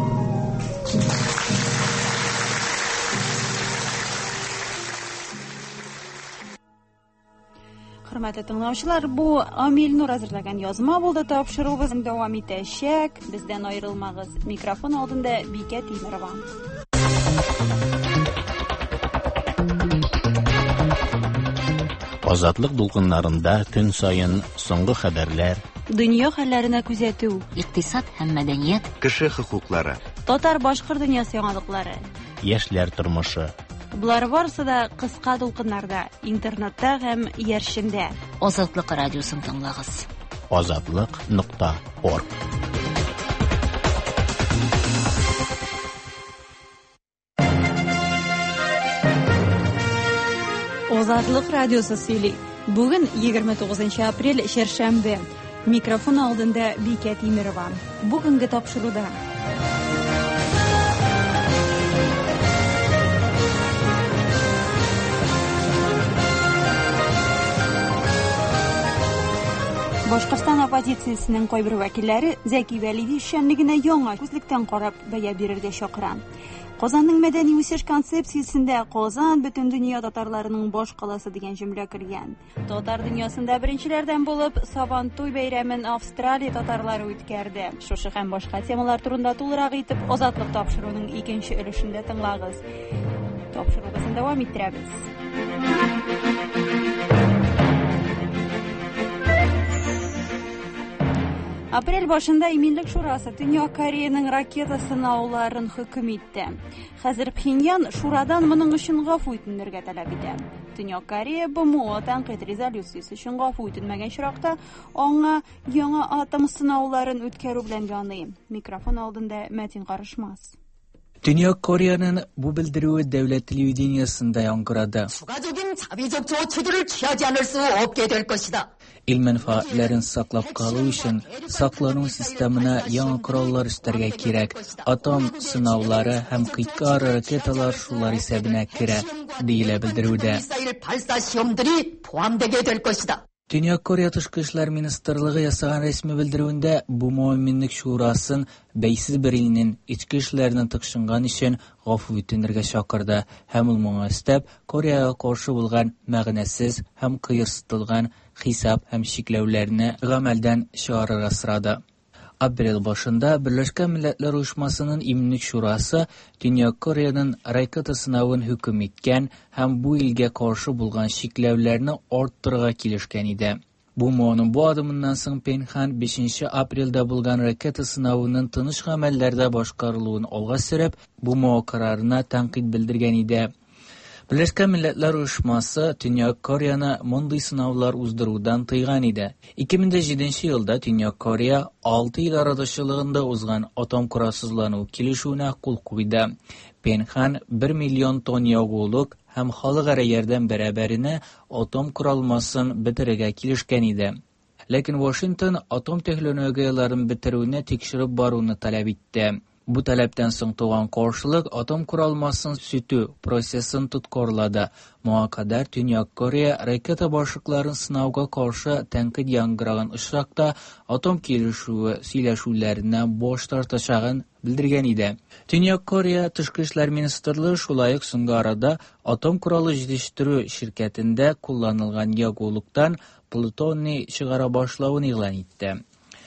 Hörmәтле тыңлаучылар, бу Амил Нур әзерләгән язма булды. Тапшыруыбыз дәвам итәчәк. Бездән аерылмагыз. Микрофон алдында Бикә Тимерова. Азатлык дулкыннарында көн сайын соңгы хәбәрләр, Дөнья хәлләренә күзәтү, икътисад һәм мәдәният, кеше хокуклары, татар-башкорт дөньясы яңалыклары, яшьләр тормышы. Булар барысы да кыска дулкыннарда, интернетта һәм яршендә. Азатлык радиосын тыңлагыз. азатлык нокта орг. Азатлык радиосы сөйли. Бүген егерме тугызынчы апрель чәршәмбе. Микрофон алдында Бикә Тимерова. Бүгенге тапшыруда Башкортстан оппозициясенең кайбер вәкилләре Зәки Вәлиди эшчәнлегенә яңа күзлектән карап бәя бирергә чакыра. Казанның мәдәни үсеш концепциясендә Казан бөтен дөнья татарларының баш каласы дигән җөмлә кергән. Татар дөньясында беренчеләрдән булып Сабантуй бәйрәмен Австралия татарлары үткәрде. Шушы һәм башка темалар турында тулырак итеп Азатлык тапшыруның икенче өлешендә тыңлагыз. Тапшыруыбызны дәвам иттерәбез. Апрель башында Иминлек шурасы Төньяк Кореяның ракета сынауларын хөкем итте. Хәзер Пхеньян шурадан моның өчен гафу үтенергә таләп итә. Төньяк Корея БМО тәнкыйть резолюциясе өчен гафу үтенмәгән чиракта аңа яңа атом сынауларын үткәрү белән яный. Микрофон алдында Мәтин Карышмас. Төньяк Кореяның бу белдерүе дәүләт телевидениесында яңгырады. 추가적인 자비적 조치들을 취하지 않을 수 없게 될 것이다. Ил мәнфәгатьләрен саклап калу өчен саклану системына яңа кораллар өстәргә кирәк. Атом сынаулары һәм кыйкар ракеталар шулар исәбенә керә, диелә белдерүдә. Төньяк Корея Тышкы эшләр министрлыгы ясаган рәсми белдерүендә бу мөэминлек шурасын бәйсез бер илнең ички эшләренә тыкшынган өчен гафу үтенергә чакырды һәм ул моңа өстәп Кореяга каршы булган мәгънәсез һәм кыерсытылган хисап һәм шикләүләрне гамәлдән чыгарырга сорады. Апрель башында Берләшкән Милләтләр Оешмасының Иминлек шурасы Төньяк Кореяның ракета сынавын хөкем иткән һәм бу илгә каршы булган шикләүләрне арттырырга килешкән иде. Бу моның бу адымыннан соң Пхеньян бишенче апрельдә булган ракета сынавының тыныч гамәлләрдә башкарылуын алга сөреп, бу мо карарына тәнкыйть белдергән иде. Берләшкән Милләтләр Оешмасы Төньяк Кореяны мондый сынаулар уздырудан тыйган иде. ике мең җиденче елда Төньяк Корея алты ил арадашчылыгында узган атом коралсызлану килешүенә кул куйды. Пхеньян бер миллион тонн ягулык һәм халыкара ярдәм бәрабәренә атом коралмасын бетерергә килешкән иде. Ләкин Вашингтон атом технологияларын бетерүне тикшереп баруны таләп итте. Бу таләптән соң туган каршылык атом коралмасын сүтү процессын тоткарлады. Моңа кадәр Төньяк Корея ракета башыкларын сынауга каршы тәнкыйть яңгыраган очракта атом килешүе сөйләшүләренә баш тартачагын белдергән иде. Төньяк Корея Тышкы эшләр министрлыгы шулай ук соңгы арада атом коралы җитештерү ширкәтендә кулланылган ягулыктан плутоний чыгара башлавын игълан итте.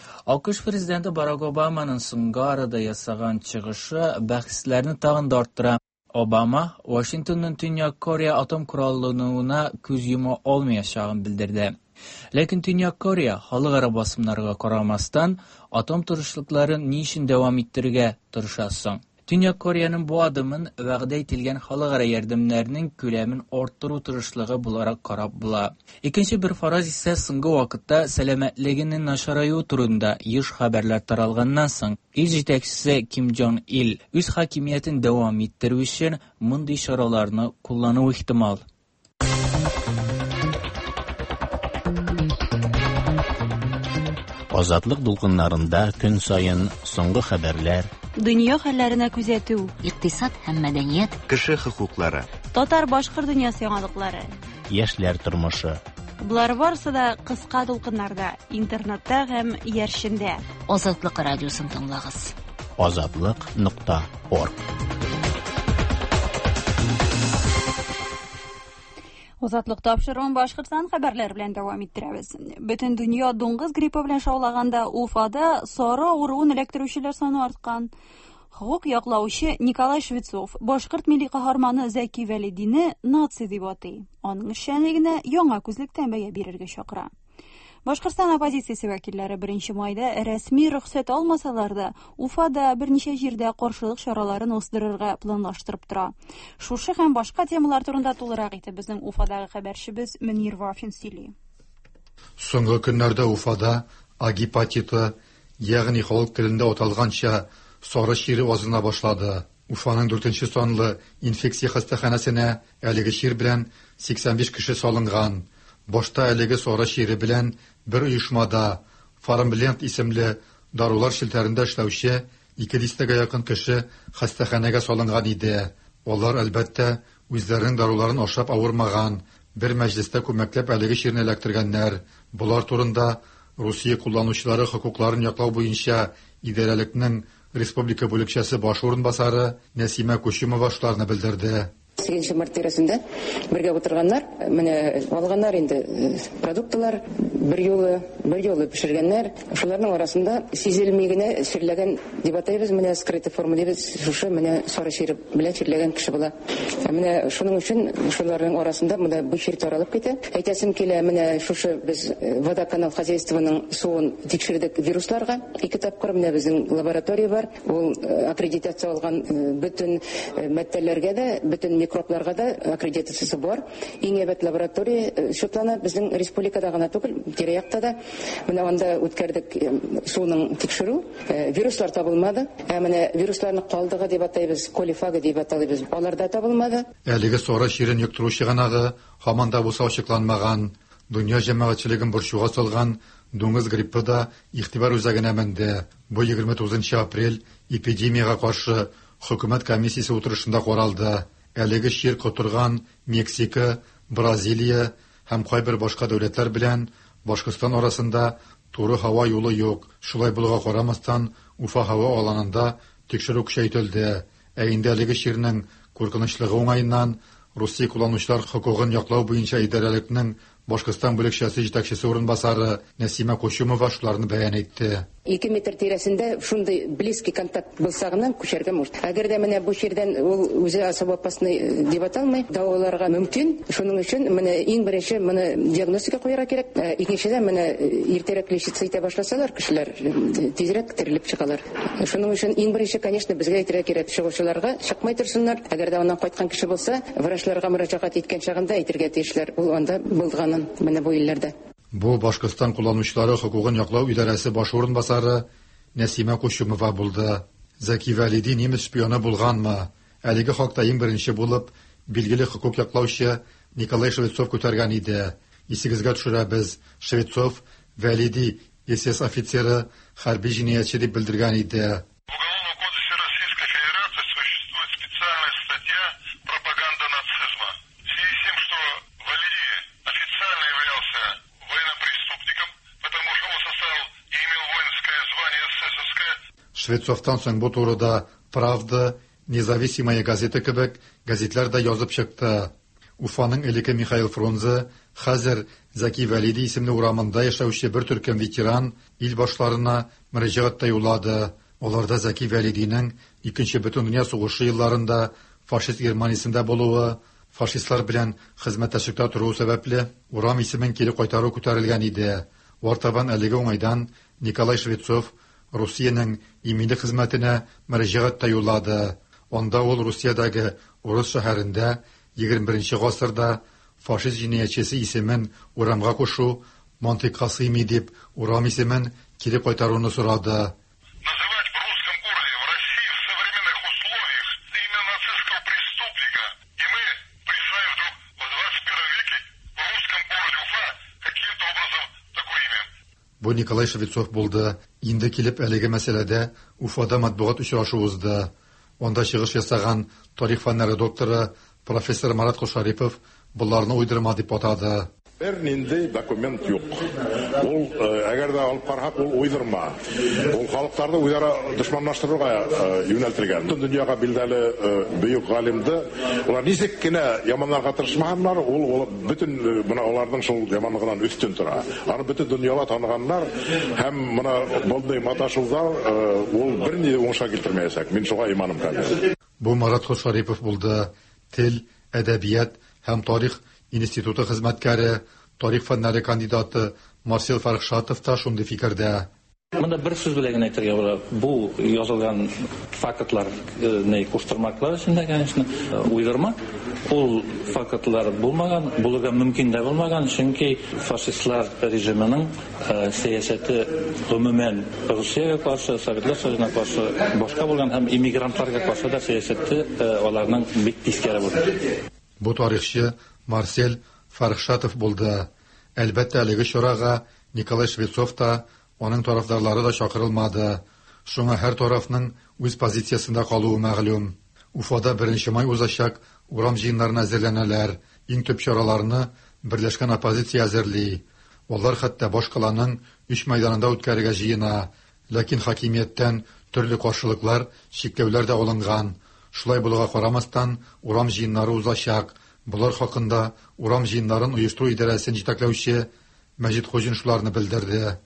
АКШ президенты Барак Обаманың соңгы арада ясаган чыгышы бәхәсләрне тагын да арттыра. Обама Вашингтонның Төньяк Корея атом кораллануына күз йома алмаячагын белдерде. Ләкин Төньяк Корея халыкара басымнарга карамастан атом тырышлыкларын ни өчен дәвам иттерергә тырыша соң? Төньяк Кореяның бу адымын вәгъдә ителгән халыкара ярдәмнәрнең күләмен арттыру тырышлыгы буларак карап була. Икенче бер фараз исә соңгы вакытта сәламәтлегенең начараю турында еш хәбәрләр таралганнан соң ил җитәкчесе Ким Джон Ил үз хакимиятен дәвам иттерү өчен мондый чараларны куллану ихтимал. Азатлык дулкыннарында көн сайын соңгы хәбәрләр, дөнья хәлләренә күзәтү, икътисад һәм мәдәният, кеше хокуклары, татар-башкорт дөньясы яңалыклары, яшьләр тормышы. Булар барысы да кыска дулкыннарда, интернетта һәм яршендә. Азатлык радиосын тыңлагыз. азатлык нокта орг. Азатлык тапшыруын Башкортстан хәбәрләре белән дәвам иттерәбез. Бөтен дөнья дуңгыз гриппы белән шаулаганда, Уфада сары авыруын эләктерүчеләр саны арткан. Хокук яклаучы Николай Швецов башкорт милли каһарманы Зәки Вәлидине нация дип атый. Аның эшчәнлегенә яңа күзлектән бәя бирергә чакыра. Башкортстан оппозициясе вәкилләре беренче майда рәсми рөхсәт алмасалар да, Уфада берничә җирдә каршылык чараларын уздырырга планлаштырып тора. Шушы һәм башка темалар турында тулырак итеп безнең Уфадагы хәбәрчебез Мөнир Вафин сөйли. Соңгы көннәрдә Уфада гепатиты, ягъни халык телендә аталганча сары шире азына башлады. Уфаның дүртенче санлы инфекция хастаханәсенә әлеге шир белән сиксән биш кеше салынган. Башта әлеге сары шире белән бер оешмада Фармбленд исемле дарулар шелтәрендә эшләүче ике дистәгә якын кеше хастаханәгә салынган иде. Алар әлбәттә үзләренең даруларын ашап авырмаган. Бер мәҗлестә күмәкләп әлеге ширне эләктергәннәр. Булар турында Русия кулланучылары хокукларын яклау буенча идарәлекнең республика бүлекчәсе баш урынбасары Нәсимә Кушимова шуларны белдерде. сегизинче март тирәсендә бергә утырганнар, менә алганнар инде продуктлар, бер юлы, бер юлы пешергәннәр. Шуларның арасында сизелми генә ширләгән дип атайбыз, менә скрытый форма дибез, шушы менә сары шир белән ширләгән кеше була. Менә шуның өчен шуларның арасында менә бу шир таралып китә. Әйтәсем килә, менә шушы без водоканал хозяйствоның суын тикшердек вирусларга. Ике тапкыр менә безнең лаборатория бар. Ул аккредитация алган бөтен мәддәләргә дә, бөтен микробларга да аккредитациясе бар. Иң әйбәт лаборатория шутлана безнең республикада гына түгел, тирә-якта да. Менә анда үткәрдек суның тикшерү. Вируслар табылмады. Ә менә вирусларны калдыгы дип атайбыз, колифага дип аталыбыз. Аларда табылмады. Әлеге сары ширен йоктыручы гынагы һаман да булса ачыкланмаган. Дөнья җәмәгатьчелеген борчуга салган дуңгыз гриппы да игътибар үзәгенә менде. Бу егерме тугызынчы апрель эпидемиягә каршы хөкүмәт комиссиясе утырышында каралды. Әлеге шир котырган Мексика, Бразилия һәм кайбер башка дәүләтләр белән Башкортстан арасында туры һава юлы юк. Шулай булуга карамастан, Уфа һава аланында тикшерү көчәйтелде. Ә инде әлеге ширнең куркынычлыгы уңаеннан Русия кулланучылар хокугын яклау буенча идарәлекнең Башкортстан бүлекчәсе җитәкчесе урынбасары Нәсимә Кушимова шуларны бәян итте. ике метр тирәсендә шундый близкий контакт булса гына күчәргә мөмкин. Әгәр дә менә бу ширдән ул үзе особо опасный дип аталмый, дәваларга мөмкин. Шуның өчен менә иң беренче моны диагностика куярга кирәк. Икенчедән менә иртәрәк лечиться итә башласалар, кешеләр тизрәк терелеп чыгалар. Шуның өчен иң беренче, конечно, безгә әйтергә кирәк, чыгучыларга чыкмай торсыннар. Әгәр дә аннан кайткан кеше булса, врачларга мөрәҗәгать иткән чагында әйтергә тиешләр. Ул анда булганын менә бу илләрдә. Бу Башкортстан кулланучылары хокугын яклау идарәсе баш урынбасары Нәсимә Кушимова булды. Зәки Вәлиди немец шпионы булганмы? Әлеге хакта иң беренче булып билгеле хокук яклаучы Николай Швецов күтәргән иде. Исегезгә төшерәбез, Швецов Вәлиди эс эс офицеры, хәрби җинаятьче дип белдергән иде. Швецовтан соң бу турыда Правда, Независимая газета кебек газетлар да язып чыкты. Уфаның элеке Михаил Фрунзе хәзер Зәки Вәлиди исемле урамында яшәүче бер төркем ветеран ил башларына мөрәҗәгать юллады. Аларда Зәки Вәлидинең икенче бөтен дөнья сугышы елларында фашист Германиясендә булуы, фашистлар белән хезмәттәшлектә торуы сәбәпле урам исемен кире кайтару күтәрелгән иде. Вартабан әлеге уңайдан Николай Швецов Русиянең иминлек хезмәтенә мөрәҗәгать юллады. Анда ул Русиядәге Урыс шәһәрендә егерме беренче гасырда фашист җинаятьчесе исемен урамга кушу, Монтик Касыйми дип урам исемен кире кайтаруны сорады. Бу Николай Швецов булды. Инде килеп әлеге мәсьәләдә Уфада матбугат очрашу узды. Онда чыгыш ясаган тарих фәннәре докторы профессор Марат Кошарипов буларны уйдырма дип атады. Бер нинди документ юк. Ул әгәр дә алып карасак, ул уйдырма. Ул халыкларны үзара дошманлаштыруга юнәлтелгән. Бөтен дөньяга билдәле бөек галимде, улар ничек кенә яманларга тырышмаганнар, ул бөтен менә аларның шул яманлыгыннан үстен тора. Аны бөтен дөньяга таныганнар һәм менә булды маташулар ул берни уңышка китермәячәк. Мин шуга иманым калды. Бу Марат Кошарипов булды. Тел, әдәбият һәм тарих институты хезмәткәре, тарих фәннәре кандидаты Марсел Фархшатов та шундый фикердә. Монда бер сүз белән әйтергә була. Бу язылган фактлар не куштырмаклар өчен, конечно, уйдырма. Ул фактлар булмаган, булуга мөмкин дә булмаган, чөнки фашистлар режимының сәясәте гомумән Русиягә каршы, Советлар Союзына каршы, башка булган һәм иммигрантларга каршы да сәясәте аларның бик тискәре булды. Бу тарихчы Марсел Фархшатов булды. Әлбәттә, әлеге чарага Николай Швецов та, аның тарафдарлары да чакырылмады. Шуңа һәр тарафның үз позициясында калуы мәгълүм. Уфада беренче май узачак урам җыеннарына әзерләнәләр. Иң төп чараларны берләшкән оппозиция әзерли. Алар хәтта башкаланың үч мәйданында үткәрергә җыена. Ләкин хакимияттән төрле каршылыклар, чикләүләр дә алынган. Шулай булуга карамастан, урам җыеннары узачак. Булар хакында урам җыеннарын оештыру идарәсен җитәкләүче Мәҗит Хуҗин шуларны белдерде.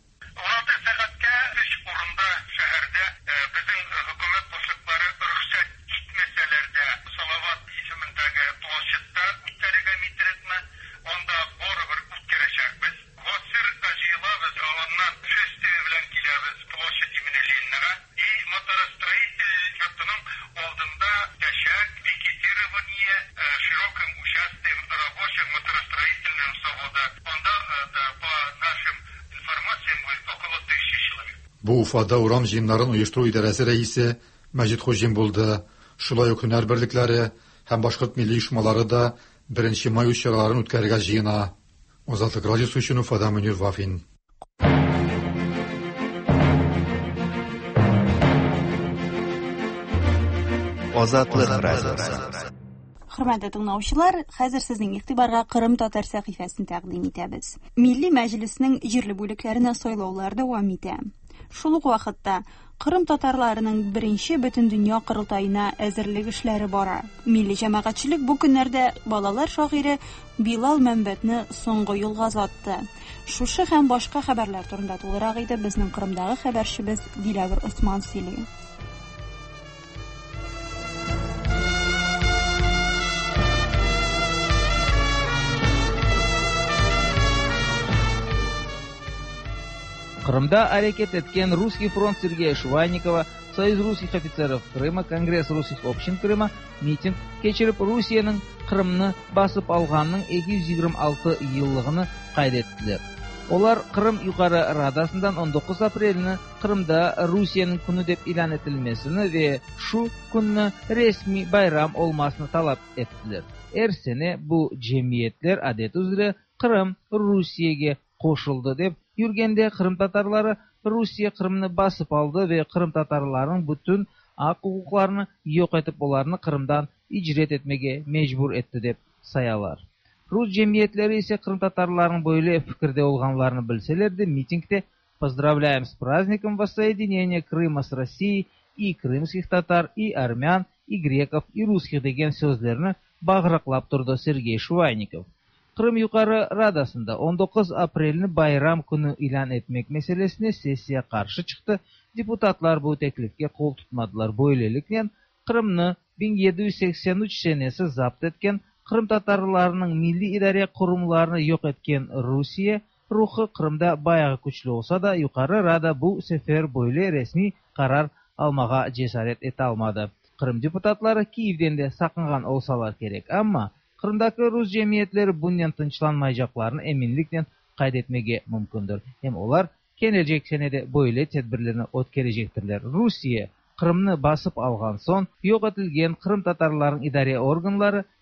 Бу Уфада урам җыеннарын оештыру идарәсе рәисе Мәҗит Хуҗин булды. Шулай ук һөнәр берлекләре һәм башкорт милли оешмалары да беренче май чараларын үткәрергә җыена. Азатлык радиосы өчен Уфада Мөнир Вафин. Азатлык радиосы. Хөрмәтле тыңлаучылар, хәзер сезнең игътибарга Кырым татар сәхифәсен тәкъдим итәбез. Милли Мәҗлеснең җирле бүлекләренә сайлаулар дәвам итә. Шул ук вакытта Кырым татарларының беренче бөтен дөнья кырылтаена әзерлек эшләре бара. Милли җәмәгатьчелек бу көннәрдә балалар шагыйре Билал Мәмбәтне соңгы юлга озатты. Шушы һәм башка хәбәрләр турында тулырак итеп безнең Кырымдагы хәбәрчебез Диләвер Усман сөйли. Крымда әрекет еткен Русский фронт Сергея Швайникова, Союз русских офицеров Крыма, Конгресс русских общин Крыма митинг кечіріп Русияның Крымны басып алғанның эки йөз егерме алты еллыгыны кайд еттилер. Олар Крым юқары радасындан он тогуз апрельны Крымда Русияның күні деп илан етілмесіні ве шу күнні ресми байрам олмасыны талап еттилер. Әрсене бұл жемиетлер адет üzere Крым Русияге қошылды деп Юргенде Кырым татарлары Русия Кырымны басып алды ве Кырым татарларының бүтін ак хукукларны yok etip оларны Кырымдан ижрет etmege mecbur etти деп саялар. Рус жемиетлери ise Кырым татарларының böyle fikirde olganlarını bilseler de митингде поздравляем с праздником воссоединения Крыма с Россией и крымских татар, и армян, и греков, и русских деген sözlerini bağraqlap turdu Сергей Швайников. Крым юқары радасында он тогуз апрельні байрам күні илан etmek meselesine sessiya qarşı çıktı. Депутатлар bu teklifke kol tutmadılar. Böylelikle Kırım'ны bin yedi yüz seksen üç senesi zapt etken, Kırım tatarlarının milli idare kurumlarını yok etken Rusiya, ruhu Kırım'da bayağı güçlü olsa da yukarı rada bu sefer böyle resmi karar almağa cesaret et almadı. Kırım deputatları Kiev'den de sakıngan olsalar gerek ama Kırım'daki Rus cemiyetleri bundan tınçlanmayacaklarını eminlikle kaydetmege mümkündür. Hem olar gelecek senede böyle tedbirlerini ötkerecektirler. Rusya Kırım'ны basıp algan son yok etilgen Kırım tatarların idare organları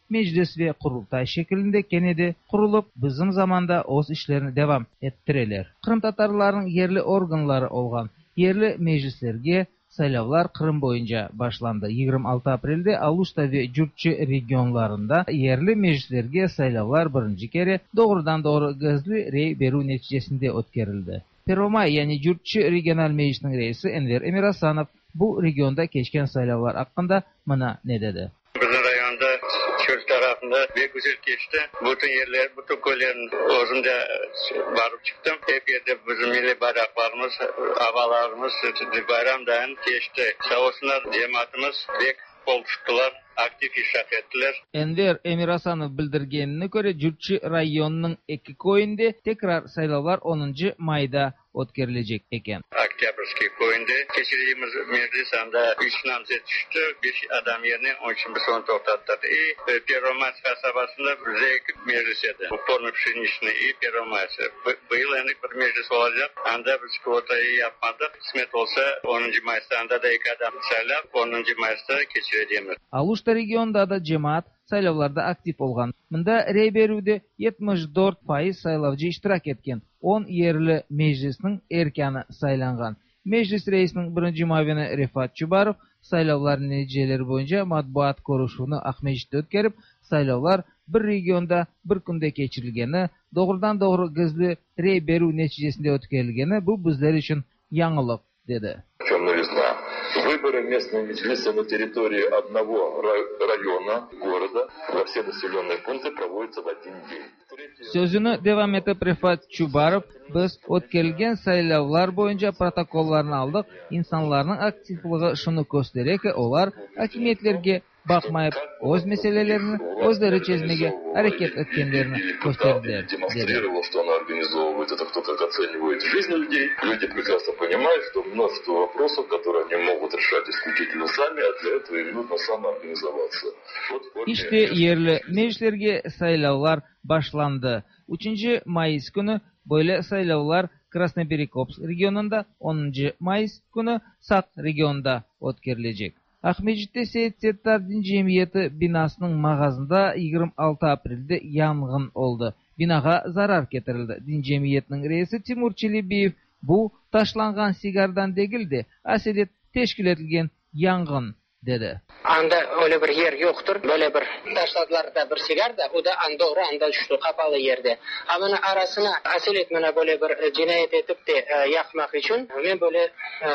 meclis ve kurultay şeklinde kenedi kurulup bizim zamanda oz işlerini devam ettireler. Kırım Tatarlarının yerli organları olgan yerli meclislerge saylavlar Kırım boyunca başlandı. yigirme altı aprelde Aluşta ve Jurtçı regionlarında yerli meclislerge saylavlar birinci kere doğrudan doğru gözlü rey beru neticesinde ötkerildi. Peromay yani Jurtçı regional meclisinin reisi Enver Emirasanov bu regionda geçken saylavlar hakkında mana ne dedi? Bizim rayonda çöl tarafında bir güzel geçti. Bütün yerler, bütün köylerin orada varıp çıktım. Hep yerde bizim milli bayraklarımız, havalarımız bayramdan geçti. Sağ olsunlar cemaatimiz pek kol tuttular, aktif iştirak ettiler. Enver Emirasanov bildirgenine göre Jurtçı rayonunun iki köyünde tekrar saylavlar onuncu mayda ötkerilecek eken. Oktyabrskiy köyünde geçirdiğimiz meclis anda üç namzet düştü. Bir adam yerine on için bir son toplattırdı. E, Peromay kasabasında bize meclis edi. Bu formu pişirmişini iyi Peromay. Bu yıl enlik bir meclis olacak. Anda biz kvotayı yapmadık. Kısmet olsa onuncu Mayıs'ta anda da iki adam saylap onuncu Mayıs'ta geçireceğimiz. Aluşta regionda da cemaat saylavlarda aktif olgan. Mında reyberude yetmiş dört faiz saylavcı iştirak etken. on yerli meclisinin erkanı saylangan. Meclis reisinin birinci mavini Refat Çubarov saylavlar neticeleri boyunca matbuat koruşunu Akmejit'te ötkerip saylavlar bir regionda bir kunde geçirilgeni, doğrudan doğru gizli rey beru neticesinde ötkerilgeni bu bizler için yanılık dedi. Выборы местного мечлиса на территории одного района города во все населенные пункты проводятся в один день. Sözünü devam etip Refat Çubarov, biz ötkerilgen saylavlar boyunca protokollarını aldık. İnsanların aktifliği şunu gösterir ki onlar hakimiyetlerge bakmayıp öz meselelerini özleri çözmeye hareket etkenlerini gösterdiler. Демонстрировал, что она организовывает это, кто как оценивает жизнь людей. Люди прекрасно понимают, что множество вопросов, которые они могут решать исключительно сами, а для этого им нужно самоорганизоваться. İşte yerli meclislerge saylavlar başlandı. üçüncü Mayıs günü böyle saylavlar Krasnoperekopsk regionunda, onuncu Mayıs günü Sak regionunda ötkerilecek. Akmejit'te Seyit Settar Din Cemiyeti binasının mağazında yigirme altı aprelde yangın oldu. Binaga zarar getirildi. Din Cemiyeti'nin reisi Timur Çelebiyev bu taşlangan sigardan değildi, asedet teşkil edilgen yangın dedi. Anda öyle bir yer yoktur. Böyle bir taşladılar da bir sigar da o da anda oraya anda düştü kapalı yerde. Ama arasına asil etmene böyle bir cinayet edip de e, yakmak için ben böyle e,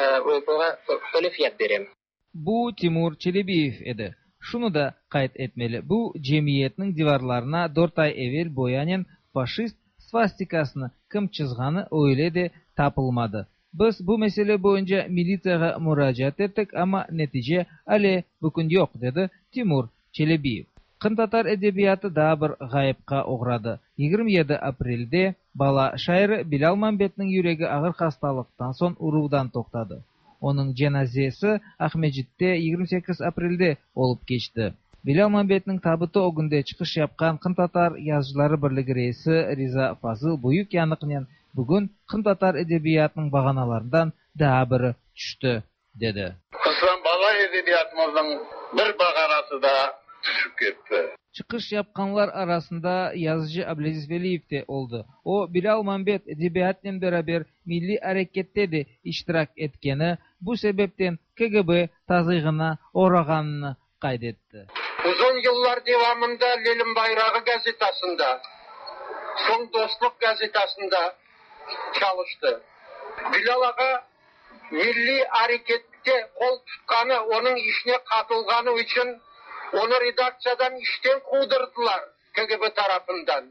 böyle fiyat vereyim. Bu Timur Çelebiyev edi. Şunu da kayıt etmeli. Bu cemiyetinin divarlarına dört ay evvel boyanan faşist svastikasını kim çizganı öyle de tapılmadı. Biz bu mesele boyunca militsiyaya müracaat ettik ama netice ale bugün yok dedi Timur Çelebiyev. Kırım Tatar edebiyatı daha bir gayipka uğradı. yigirme yedi aprelde bala şairi Bilal Mambet'nin yüreği ağır hastalıktan son uruğdan toktadı. Onun cenazesi Akmejit'te yigirme sekiz aprelde olup geçti. Bilal Mambet'nin tabutu o günde çıkış yapkan Kırım Tatar Yazıcıları Birliği reisi Riza Fazıl buyuk yanıqnen bugün Kırım Tatar edebiyatının bağanalarından daha biri düştü dedi. Kısmen bala edebiyatımızın bir bağanası da düşüp gitti. Çıkış yapkanlar arasında yazıcı Abdelaziz Veliyev de oldu. O Bilal Mambet edebiyatla beraber milli harekette de iştirak etkeni, bu sebepten K G B tazığına uğraganını kaydetti. Uzun yıllar devamında Lelim Bayrağı gazetasında, Son Dostluk gazetasında çalıştı. Bilal Ağa milli harekette kol tutkanı, onun işine katılganı için onu redaksiyadan işten kovdurdular K G B tarafından.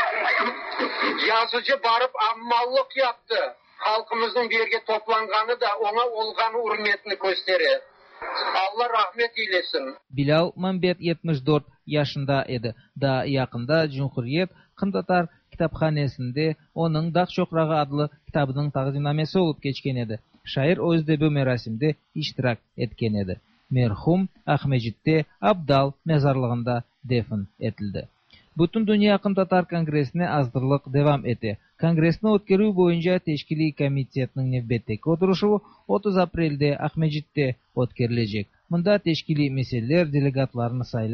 Yazıcı barıp ammallık yaptı. Halkımızın bir yerge toplanganı da ona olganı hürmetini gösterir. Allah rahmet eylesin. Bilal Mambet yetmiş dört yaşında edi. Da yakında Cumhuriyet Kırım Tatar kitapxanesinde onun Dağ Çoqrağı adlı kitabının taqdimnamesi olup geçken edi. Şair özde bu merasimde iştirak etken edi. Merhum Akmejit'te Abdal mezarlığında defin etildi. Bütün Dünya Kırım Tatar Kongresine azdırlık devam etti. Kongresini ötkerүү boyunca Teşkili Komitetinin növbetdeki oturuşu otuz aprelde Akmejit'te ötkerilecek. Mında teşkili meseleler, delegatlarını saylav,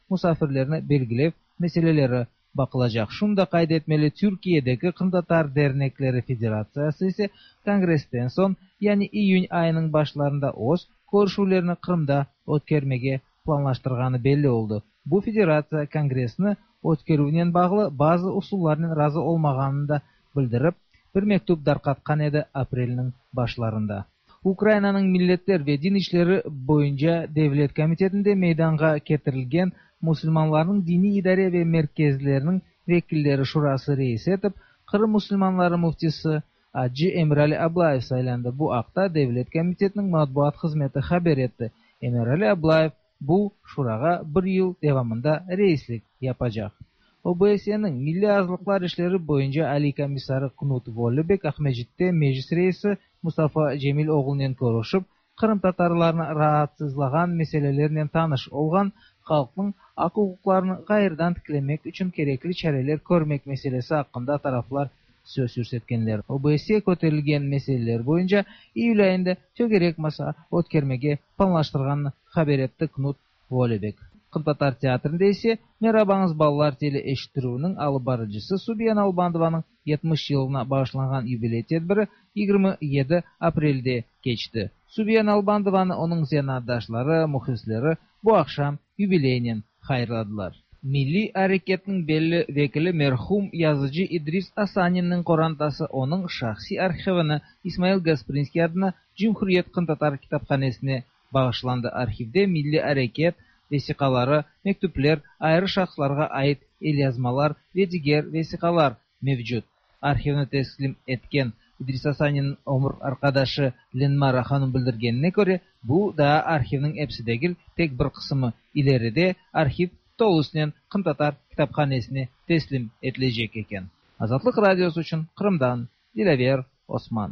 musafirlerini belgilep meseleleri bakılacak. Şunda kaydetmeli Türkiye'deki Kıntatar Dernekleri Federasyası ise Kongresten son yani iyun ayının başlarında oz görüşülerini Kırım'da ötkermege planlaştırganı belli oldu. Bu federasiya Kongresini ötkerünen bağlı bazı usullarının razı olmaganını da bildirip bir mektup darkatkan edi aprelinin başlarında. Ukrayna'nın Milletler ve Din İşleri boyunca Devlet Komitetinde meydanga getirilgen Müslümanların dini idare ve merkezlerinin vekilleri şurası reis etip Kırım Müslümanları muftisi Hacı Emrali Ablayev saylandı. Bu akta Devlet Komitetinin matbuat hizmeti haber etti. Emrali Ablayev bu şuraga bir yıl devamında reislik yapacak. O B S'nin Milli Azlıklar İşleri boyunca Ali Komisarı Knut Vollebek Ahmecit'te meclis reisi Mustafa Cemil oğlunen görüşüp Kırım Tatarlarını rahatsızlagan meselelerine tanış olgan halkın hak hukuklarını gayırdan tiklemek için gerekli çareler görmek meselesi hakkında taraflar söz sürsetkenler. O B S'ye köterilgen meseleler boyunca iyul ayında tögerek masa ötkermege planlaştırganını haber etti Knut Vollebek. Kıntatar Teatrında ise Merhabаңыз ballar tele eşittirүүнүн alıp barıcısı Subiyan Albandovanың yetmiş yılına bağışlangan юбилей tedbiri yigirma yedi aprelde geçti. Subiyan Albandovanı onun ziyardaşları, muhlisleri bu akşam юбилейнен hayırladılar. Milli Hareket'in belli vekili merhum yazıcı İdris Asanin'in korantası onun şahsi arşivini İsmail Gasprinski adına Cumhuriyet Kıntatar Kitaphanesine bağışlandı. Arşivde Milli Hareket vesikaları, mektuplar, ayrı şahslarga ait el yazmalar ve diğer vesikalar mevcut. Arşivini teslim etken İdris Asanin'in ömür arkadaşı Lenmara Hanım bildirgenine göre bu da arşivinin hepsi değil, tek bir kısmı ileride arşiv Tolusnen Kıntatar Kitaphanesine teslim edilecek eken. Azatlık Radyosu için Kırım'dan Dilaver Osman.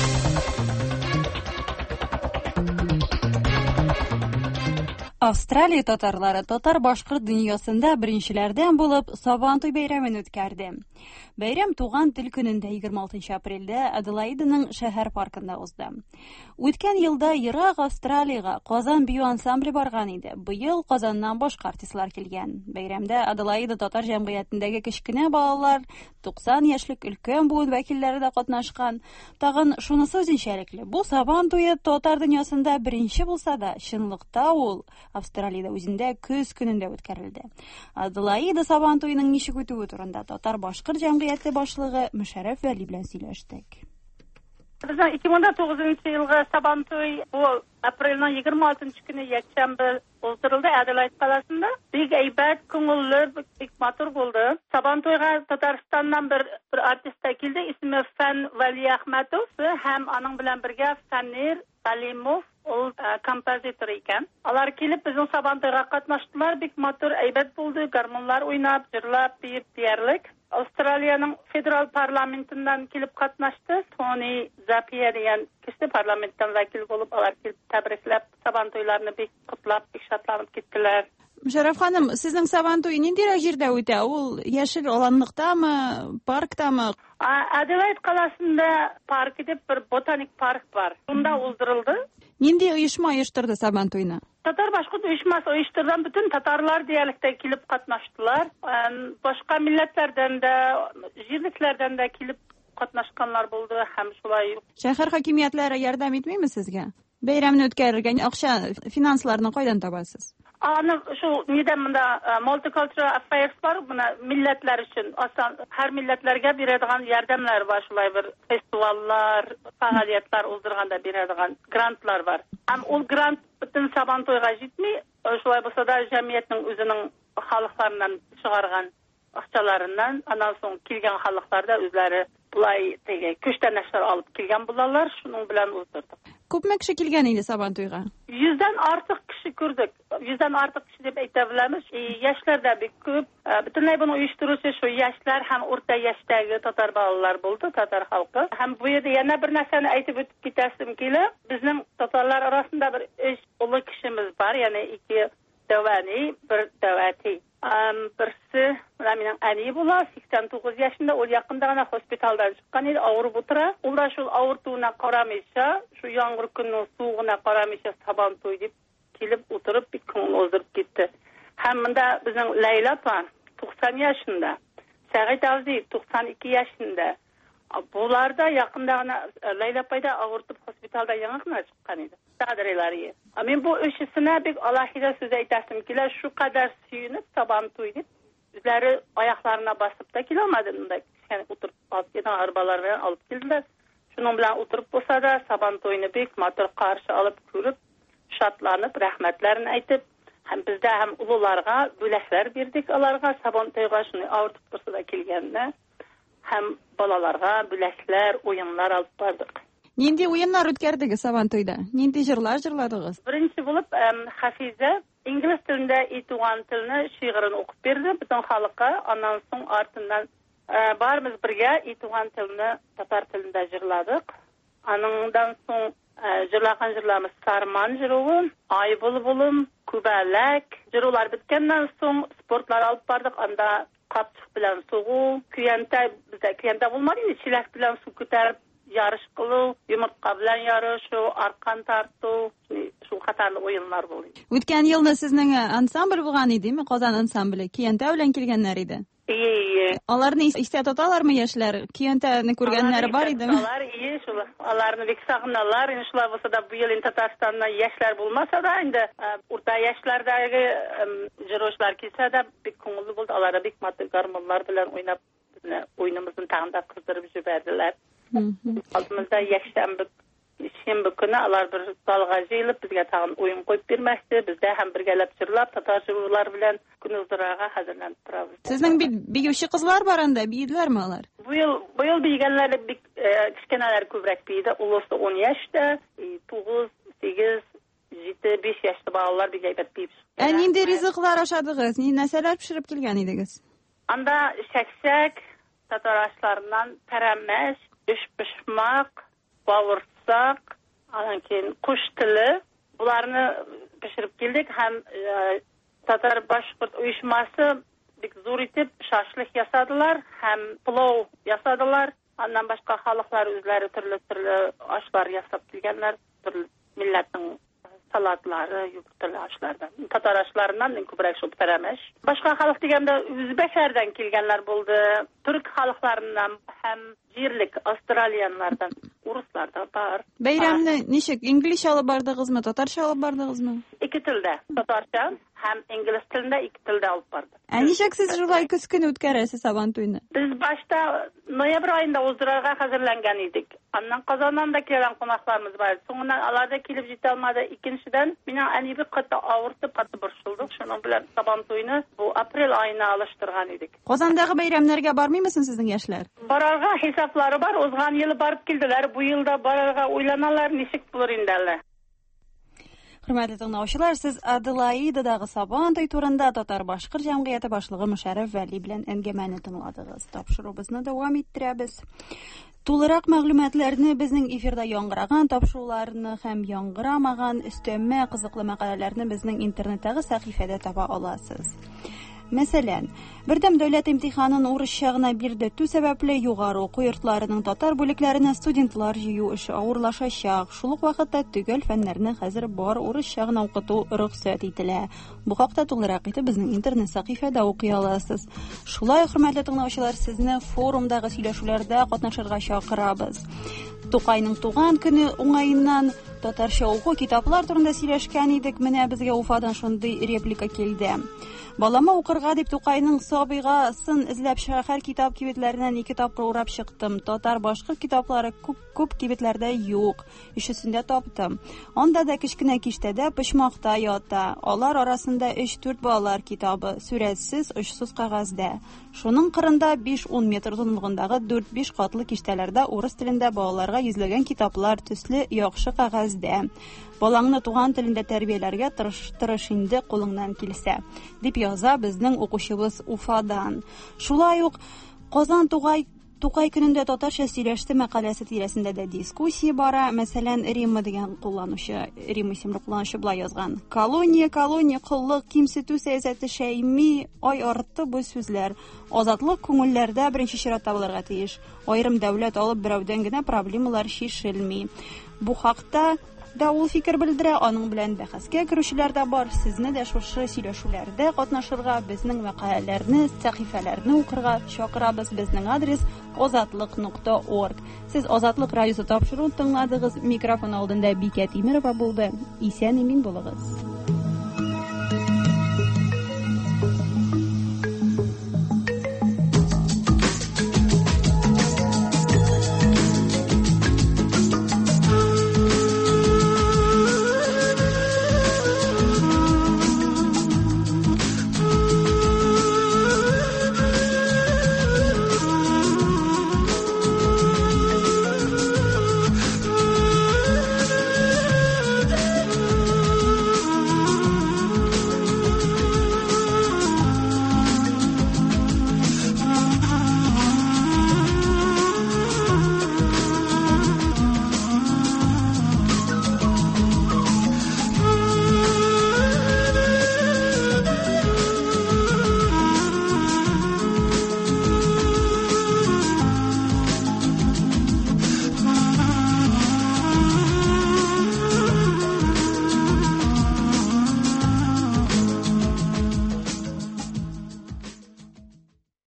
Австралия татарлары татар башкорт дөньясында беренчеләрдән булып Сабантуй бәйрәмен үткәрде. Бәйрәм туган тел көнендә егерме алтынчы апрельдә Аделаиданың шәһәр паркында узды. Үткән елда ерак Австралиягә Казан бию ансамбле барган иде. Быел Казаннан башка артистлар килгән. Бәйрәмдә Аделаида татар җәмгыятендәге кечкенә балалар, туксан яшьлек өлкән буын вәкилләре дә катнашкан. Тагын шунысы үзенчәлекле. Бу Сабантуй татар дөньясында беренче булса да, чынлыкта ул Австралиядә үзендә көз көнендә үткәрелде. Аделаида Сабантуйның ничек үтүе турында татар башкорт җәмгыяте башлыгы Мөшәррәф Вәли белән сөйләштек. Bizning ikki ming to'qqizinchi yilgi Sabantoy bu aprelning yigirma oltinchi kuni yakshanba o'ldirildi Adelaide qalasida. Big aybat, ko'ngilli, big motor bo'ldi. Sabantoyga Tataristondan bir bir artist keldi, ismi Fan Vali Ahmadov ham aning bilan birga Fanir Salimov ol kompozitor ekan. Ular kelib bizning Sabantoyga qatnashdilar. Big motor aybat bo'ldi, garmonlar o'ynab, jirlab, deyib deyarlik. Avstraliyaning federal parlamentinden kelib qatnashdi. Tony Zapier degan kishi parlamentdan vakil bo'lib, ular kelib tabriklab, Sabantoylarni bek qutlab, ishlatlanib ketdilar. Müşərrəf xanım, sizin Sabantoy нинди җирдә үтә? Ул яшел аланлыктамы, парктамы? Adelaide qalasында park дип bir botanik park var. Bunda uzduruldu. Нинди оешма оештырды Сабантуйны? Tatar Başkurt uyuşması uyuşturulan bütün Tatarlar diyelikte kilip katnaştılar. Başka milletlerden de, jirliklerden de kilip katnaşkanlar buldu. Hem şulay. Şəhər hakimiyyətləri yardım etmiymi sizge? Beyramını ötkərirgə akşa finanslarını qaydan tabasız? Anı şu neden bunda multicultural affairs var. Buna milletler için aslında her milletlerge birediğin yardımlar var. Şulay bir festivallar, faaliyetler uzdurğanda birediğin grantlar var. Hem o grant bütün Sabantoyga jitmey, şulay bolsa da jamiyetning özünün halklarından çıgargan akçalarından anan soň kelgen halklarda özleri bulay tege köçten aşar alıp kelgen bularlar. Şunun bilen uzdurdık. Köpme kişi kelgen idi Sabantoyga? Yüzden artık kişi gördük. Yüzden artık kişi dep aytabilamiz. E, yaşlarda bir köp. E, bütünlay bunu uyuşturucu şu yaşlar hem orta yaşdagi Tatar balalar buldu, Tatar halkı. Hem bu yerda yana bir narsani aytib o'tib ketasim kelib, bizning Tatarlar arasında bir üç ulu kişimiz var. Yani iki davani, bir davati. Um, birisi mening ani bola sakson to'qqiz yaşında, o yaqinda gana hospitaldan chiqqan edi, og'rib o'tira. Ular shu og'rituvuna qaramaycha, shu yomg'ir kunning suvug'ina qaramaycha Sabantoy deb kelib o'tirib bir kun o'ldirib ketdi. Һәм монда безнең Ләйлә апа туксан яшында, Сәгыйть абзый туксан ике яшында. Буларда якында гына Ләйлә апайда авыртып госпиталда яңа гына чыккан иде. Тадрийлары. Мен бу өчесенә бик алаһида сүз әйтәсем килә, шу кадәр сөенеп Сабан туй дип, үзләре аякларына басып та килә алмады монда. Яни утырып алып арбалар белән алып килделәр. Шуның белән утырып булса да Сабан туйны бик матур каршы алып күреп, шатланып, рәхмәтләрен әйтеп, һәм бездә һәм улыларга бүләкләр бирдек аларга Сабан туйга шуны авыртып торса да килгәнне. Һәм балаларга бүләкләр, уеннар алып бардык. Нинди уеннар үткәрдегез Сабан туйда? Нинди җырлар җырладыгыз? Беренче булып Хафиза инглиз телендә и туган телне шигырен укып бирде бөтен халыкка. Аннан соң артыннан барыбыз бергә и туган телне татар телендә җырладык. Аныңдан соң җырлаган җырларыбыз Сарман җыруы, Ай булбулым, Күбәләк җырлар биткәннән соң спортлар алып бардык. Анда капчык белән сугу, көянтә, бездә көянтә булмады, чиләк белән су күтәреп ярыш кылу, йомырка белән ярышу, аркан тарту, шул катарлы уеннар булды. Үткән елны сезнең ансамбль булган идеме? Казан ансамбле көянтә белән килгәннәр иде. Ие. Аларны истә тоталармы яшьләр? Көянтәне күргәннәр бар идеме? Алар ие, шул. Аларны бик сагыналар. Иншалла булса да бу ел Татарстаннан яшьләр булмаса да, инде урта яшьләрдәге җырчылар килсә дә бик күңелле булды. Алар бик матур гармоннар белән уйнап, безне уйнымызны тагында кыздырып җибәрделәр. Алдымызда яшьтәнбе шембе көне алар бер залга җыелып, безгә тагын уен куйып бирмәкче, бездә һәм бергәләп җырлап, татар җырлар белән күнүзрага хәзерләнеп торабыз. Сезнең бит биюче кызлар бар анда, биедләрме алар? Бу ел, бу ел бигәннәр бик кичкәнәләр күбрәк биде. Улысы он яшьтә, тугыз, сигез, җиде, биш яшьтә балалар бик әйбәт биеп. Ә нинди ризыклар ашадыгыз? Ни нәрсәләр пешереп килгән идегез? Анда шәкшәк, татар ашларыннан пәрәмәч, эшпешмак, бавырсак, аннан кин куш теле, буларны пешереп килдек һәм татар башкорт оешмасы бик зур итеп шашлык ясадылар һәм плов ясадылар. Аннан башка халыклар үзләре төрле-төрле ашлар ясап килгәннәр, төрле милләтнең салатлары, юктылы ашлардан. Татар ашларыннан мин күбрәк шул пәрәмәч. Башка халык дигәндә үзбәкләрдән килгәннәр булды, түрк халыкларыннан һәм җирлек австралияннардан, урыслар да бар. Бәйрәмне ничек, инглизчә алып бардыгызмы, татарча алып бардыгызмы? Ике телдә, татарча һәм инглиз телендә ике телдә алып бардык. Ә ничек сез шулай көз көне үткәрәсез Сабан туйны? Без башта ноябрь айында уздырырга хәзерләнгән идек. Аннан Казаннан да килгән кунакларыбыз бар. Соңыннан алар да килеп җитә алмады. Икенчедән, минем әни бик каты авыртып, каты борчылдык. Шуның белән Сабан туйны бу апрель айына алыштырган идек. Казандагы бәйрәмнәргә бармыймысың сезнең яшьләр? Барарга хисаплары бар. Узган ел барып килделәр. Бу елда барарга уйланалар, ничек булыр инде әле. Хөрмәтле тыңлаучылар, сез Аделаидадагы Сабан туй турында Татар-Башкорт җәмгыяте башлыгы Мөшәррәф Вәли белән әңгәмәне тыңладыгыз. Тапшырубызны дәвам иттерәбез. Тулырак мәгълүматларны безнең эфирда яңгыраган тапшыруларны һәм яңгырамаган өстәмә кызыклы мәкаләләрне безнең интернеттагы сәхифәдә таба аласыз. Мәсәлән, бердәм дәүләт имтиханын урысча гына бирде ту сәбәпле югары уку йортларының татар бүлекләренә студентлар җыю эше авырлашачак. Шул ук вакытта төгәл фәннәрне хәзер бар урысча гына укыту рөхсәт ителә. Бу хакта тулырак итеп безнең интернет сәхифәдә укый аласыз. Шулай, хөрмәтле тыңлаучылар, сезне форумдагы сөйләшүләрдә катнашырга чакырабыз. Тукайның туган көне уңаеннан татарча уку китаплар турында сөйләшкән идек. Менә безгә Уфадан шундый реплика килде. Балама укырга дип Тукайның сабыйгасын эзләп шәһәр китап кибетләреннән ике тапкыр урап чыктым. Татар-башкорт китаплары күп-күп кибетләрдә юк. Өчесендә таптым. Анда да кичкенә киштәдә почмакта ята. Алар арасында өч-дүрт балалар китабы, сүрәтсез, очсыз кагазда. Шуның кырында биш-ун метр озынлыгындагы дүрт-биш катлы киштәләрдә урыс телендә балаларга йөзләгән китаплар төсле яхшы кагазда. Балаңны туган телендә тәрбияләргә тырыш инде кулыңнан килсә, дип яза безнең укучыбыз Уфадан. Шулай ук Казан тугай Тукай көнендә татарча сөйләште мәкаләсе тирәсендә дә дискуссия бара. Мәсәлән, Римма дигән кулланучы, Римма исемле кулланучы булай язган. Колония, колония, кыллык, кимсетү сәясәте шәйми, ай арты бу сүзләр. Азатлык күңелләрдә беренче чиратта булырга тиеш. Аерым дәүләт алып берәүдән генә проблемалар шишелми. Бу хакта да ул фикер белдерә, аның белән бәхәскә керүчеләр дә бар. Сезне дә шушы сөйләшүләрдә катнашырга, безнең мәкаләләрне, сәхифәләрне укырга чакырабыз. Безнең адрес озатлык нокта орг. Сез Азатлык радиосы тапшыруын тыңладыгыз. Микрофон алдында Бикә Тимерова булды. Исән-имин булыгыз.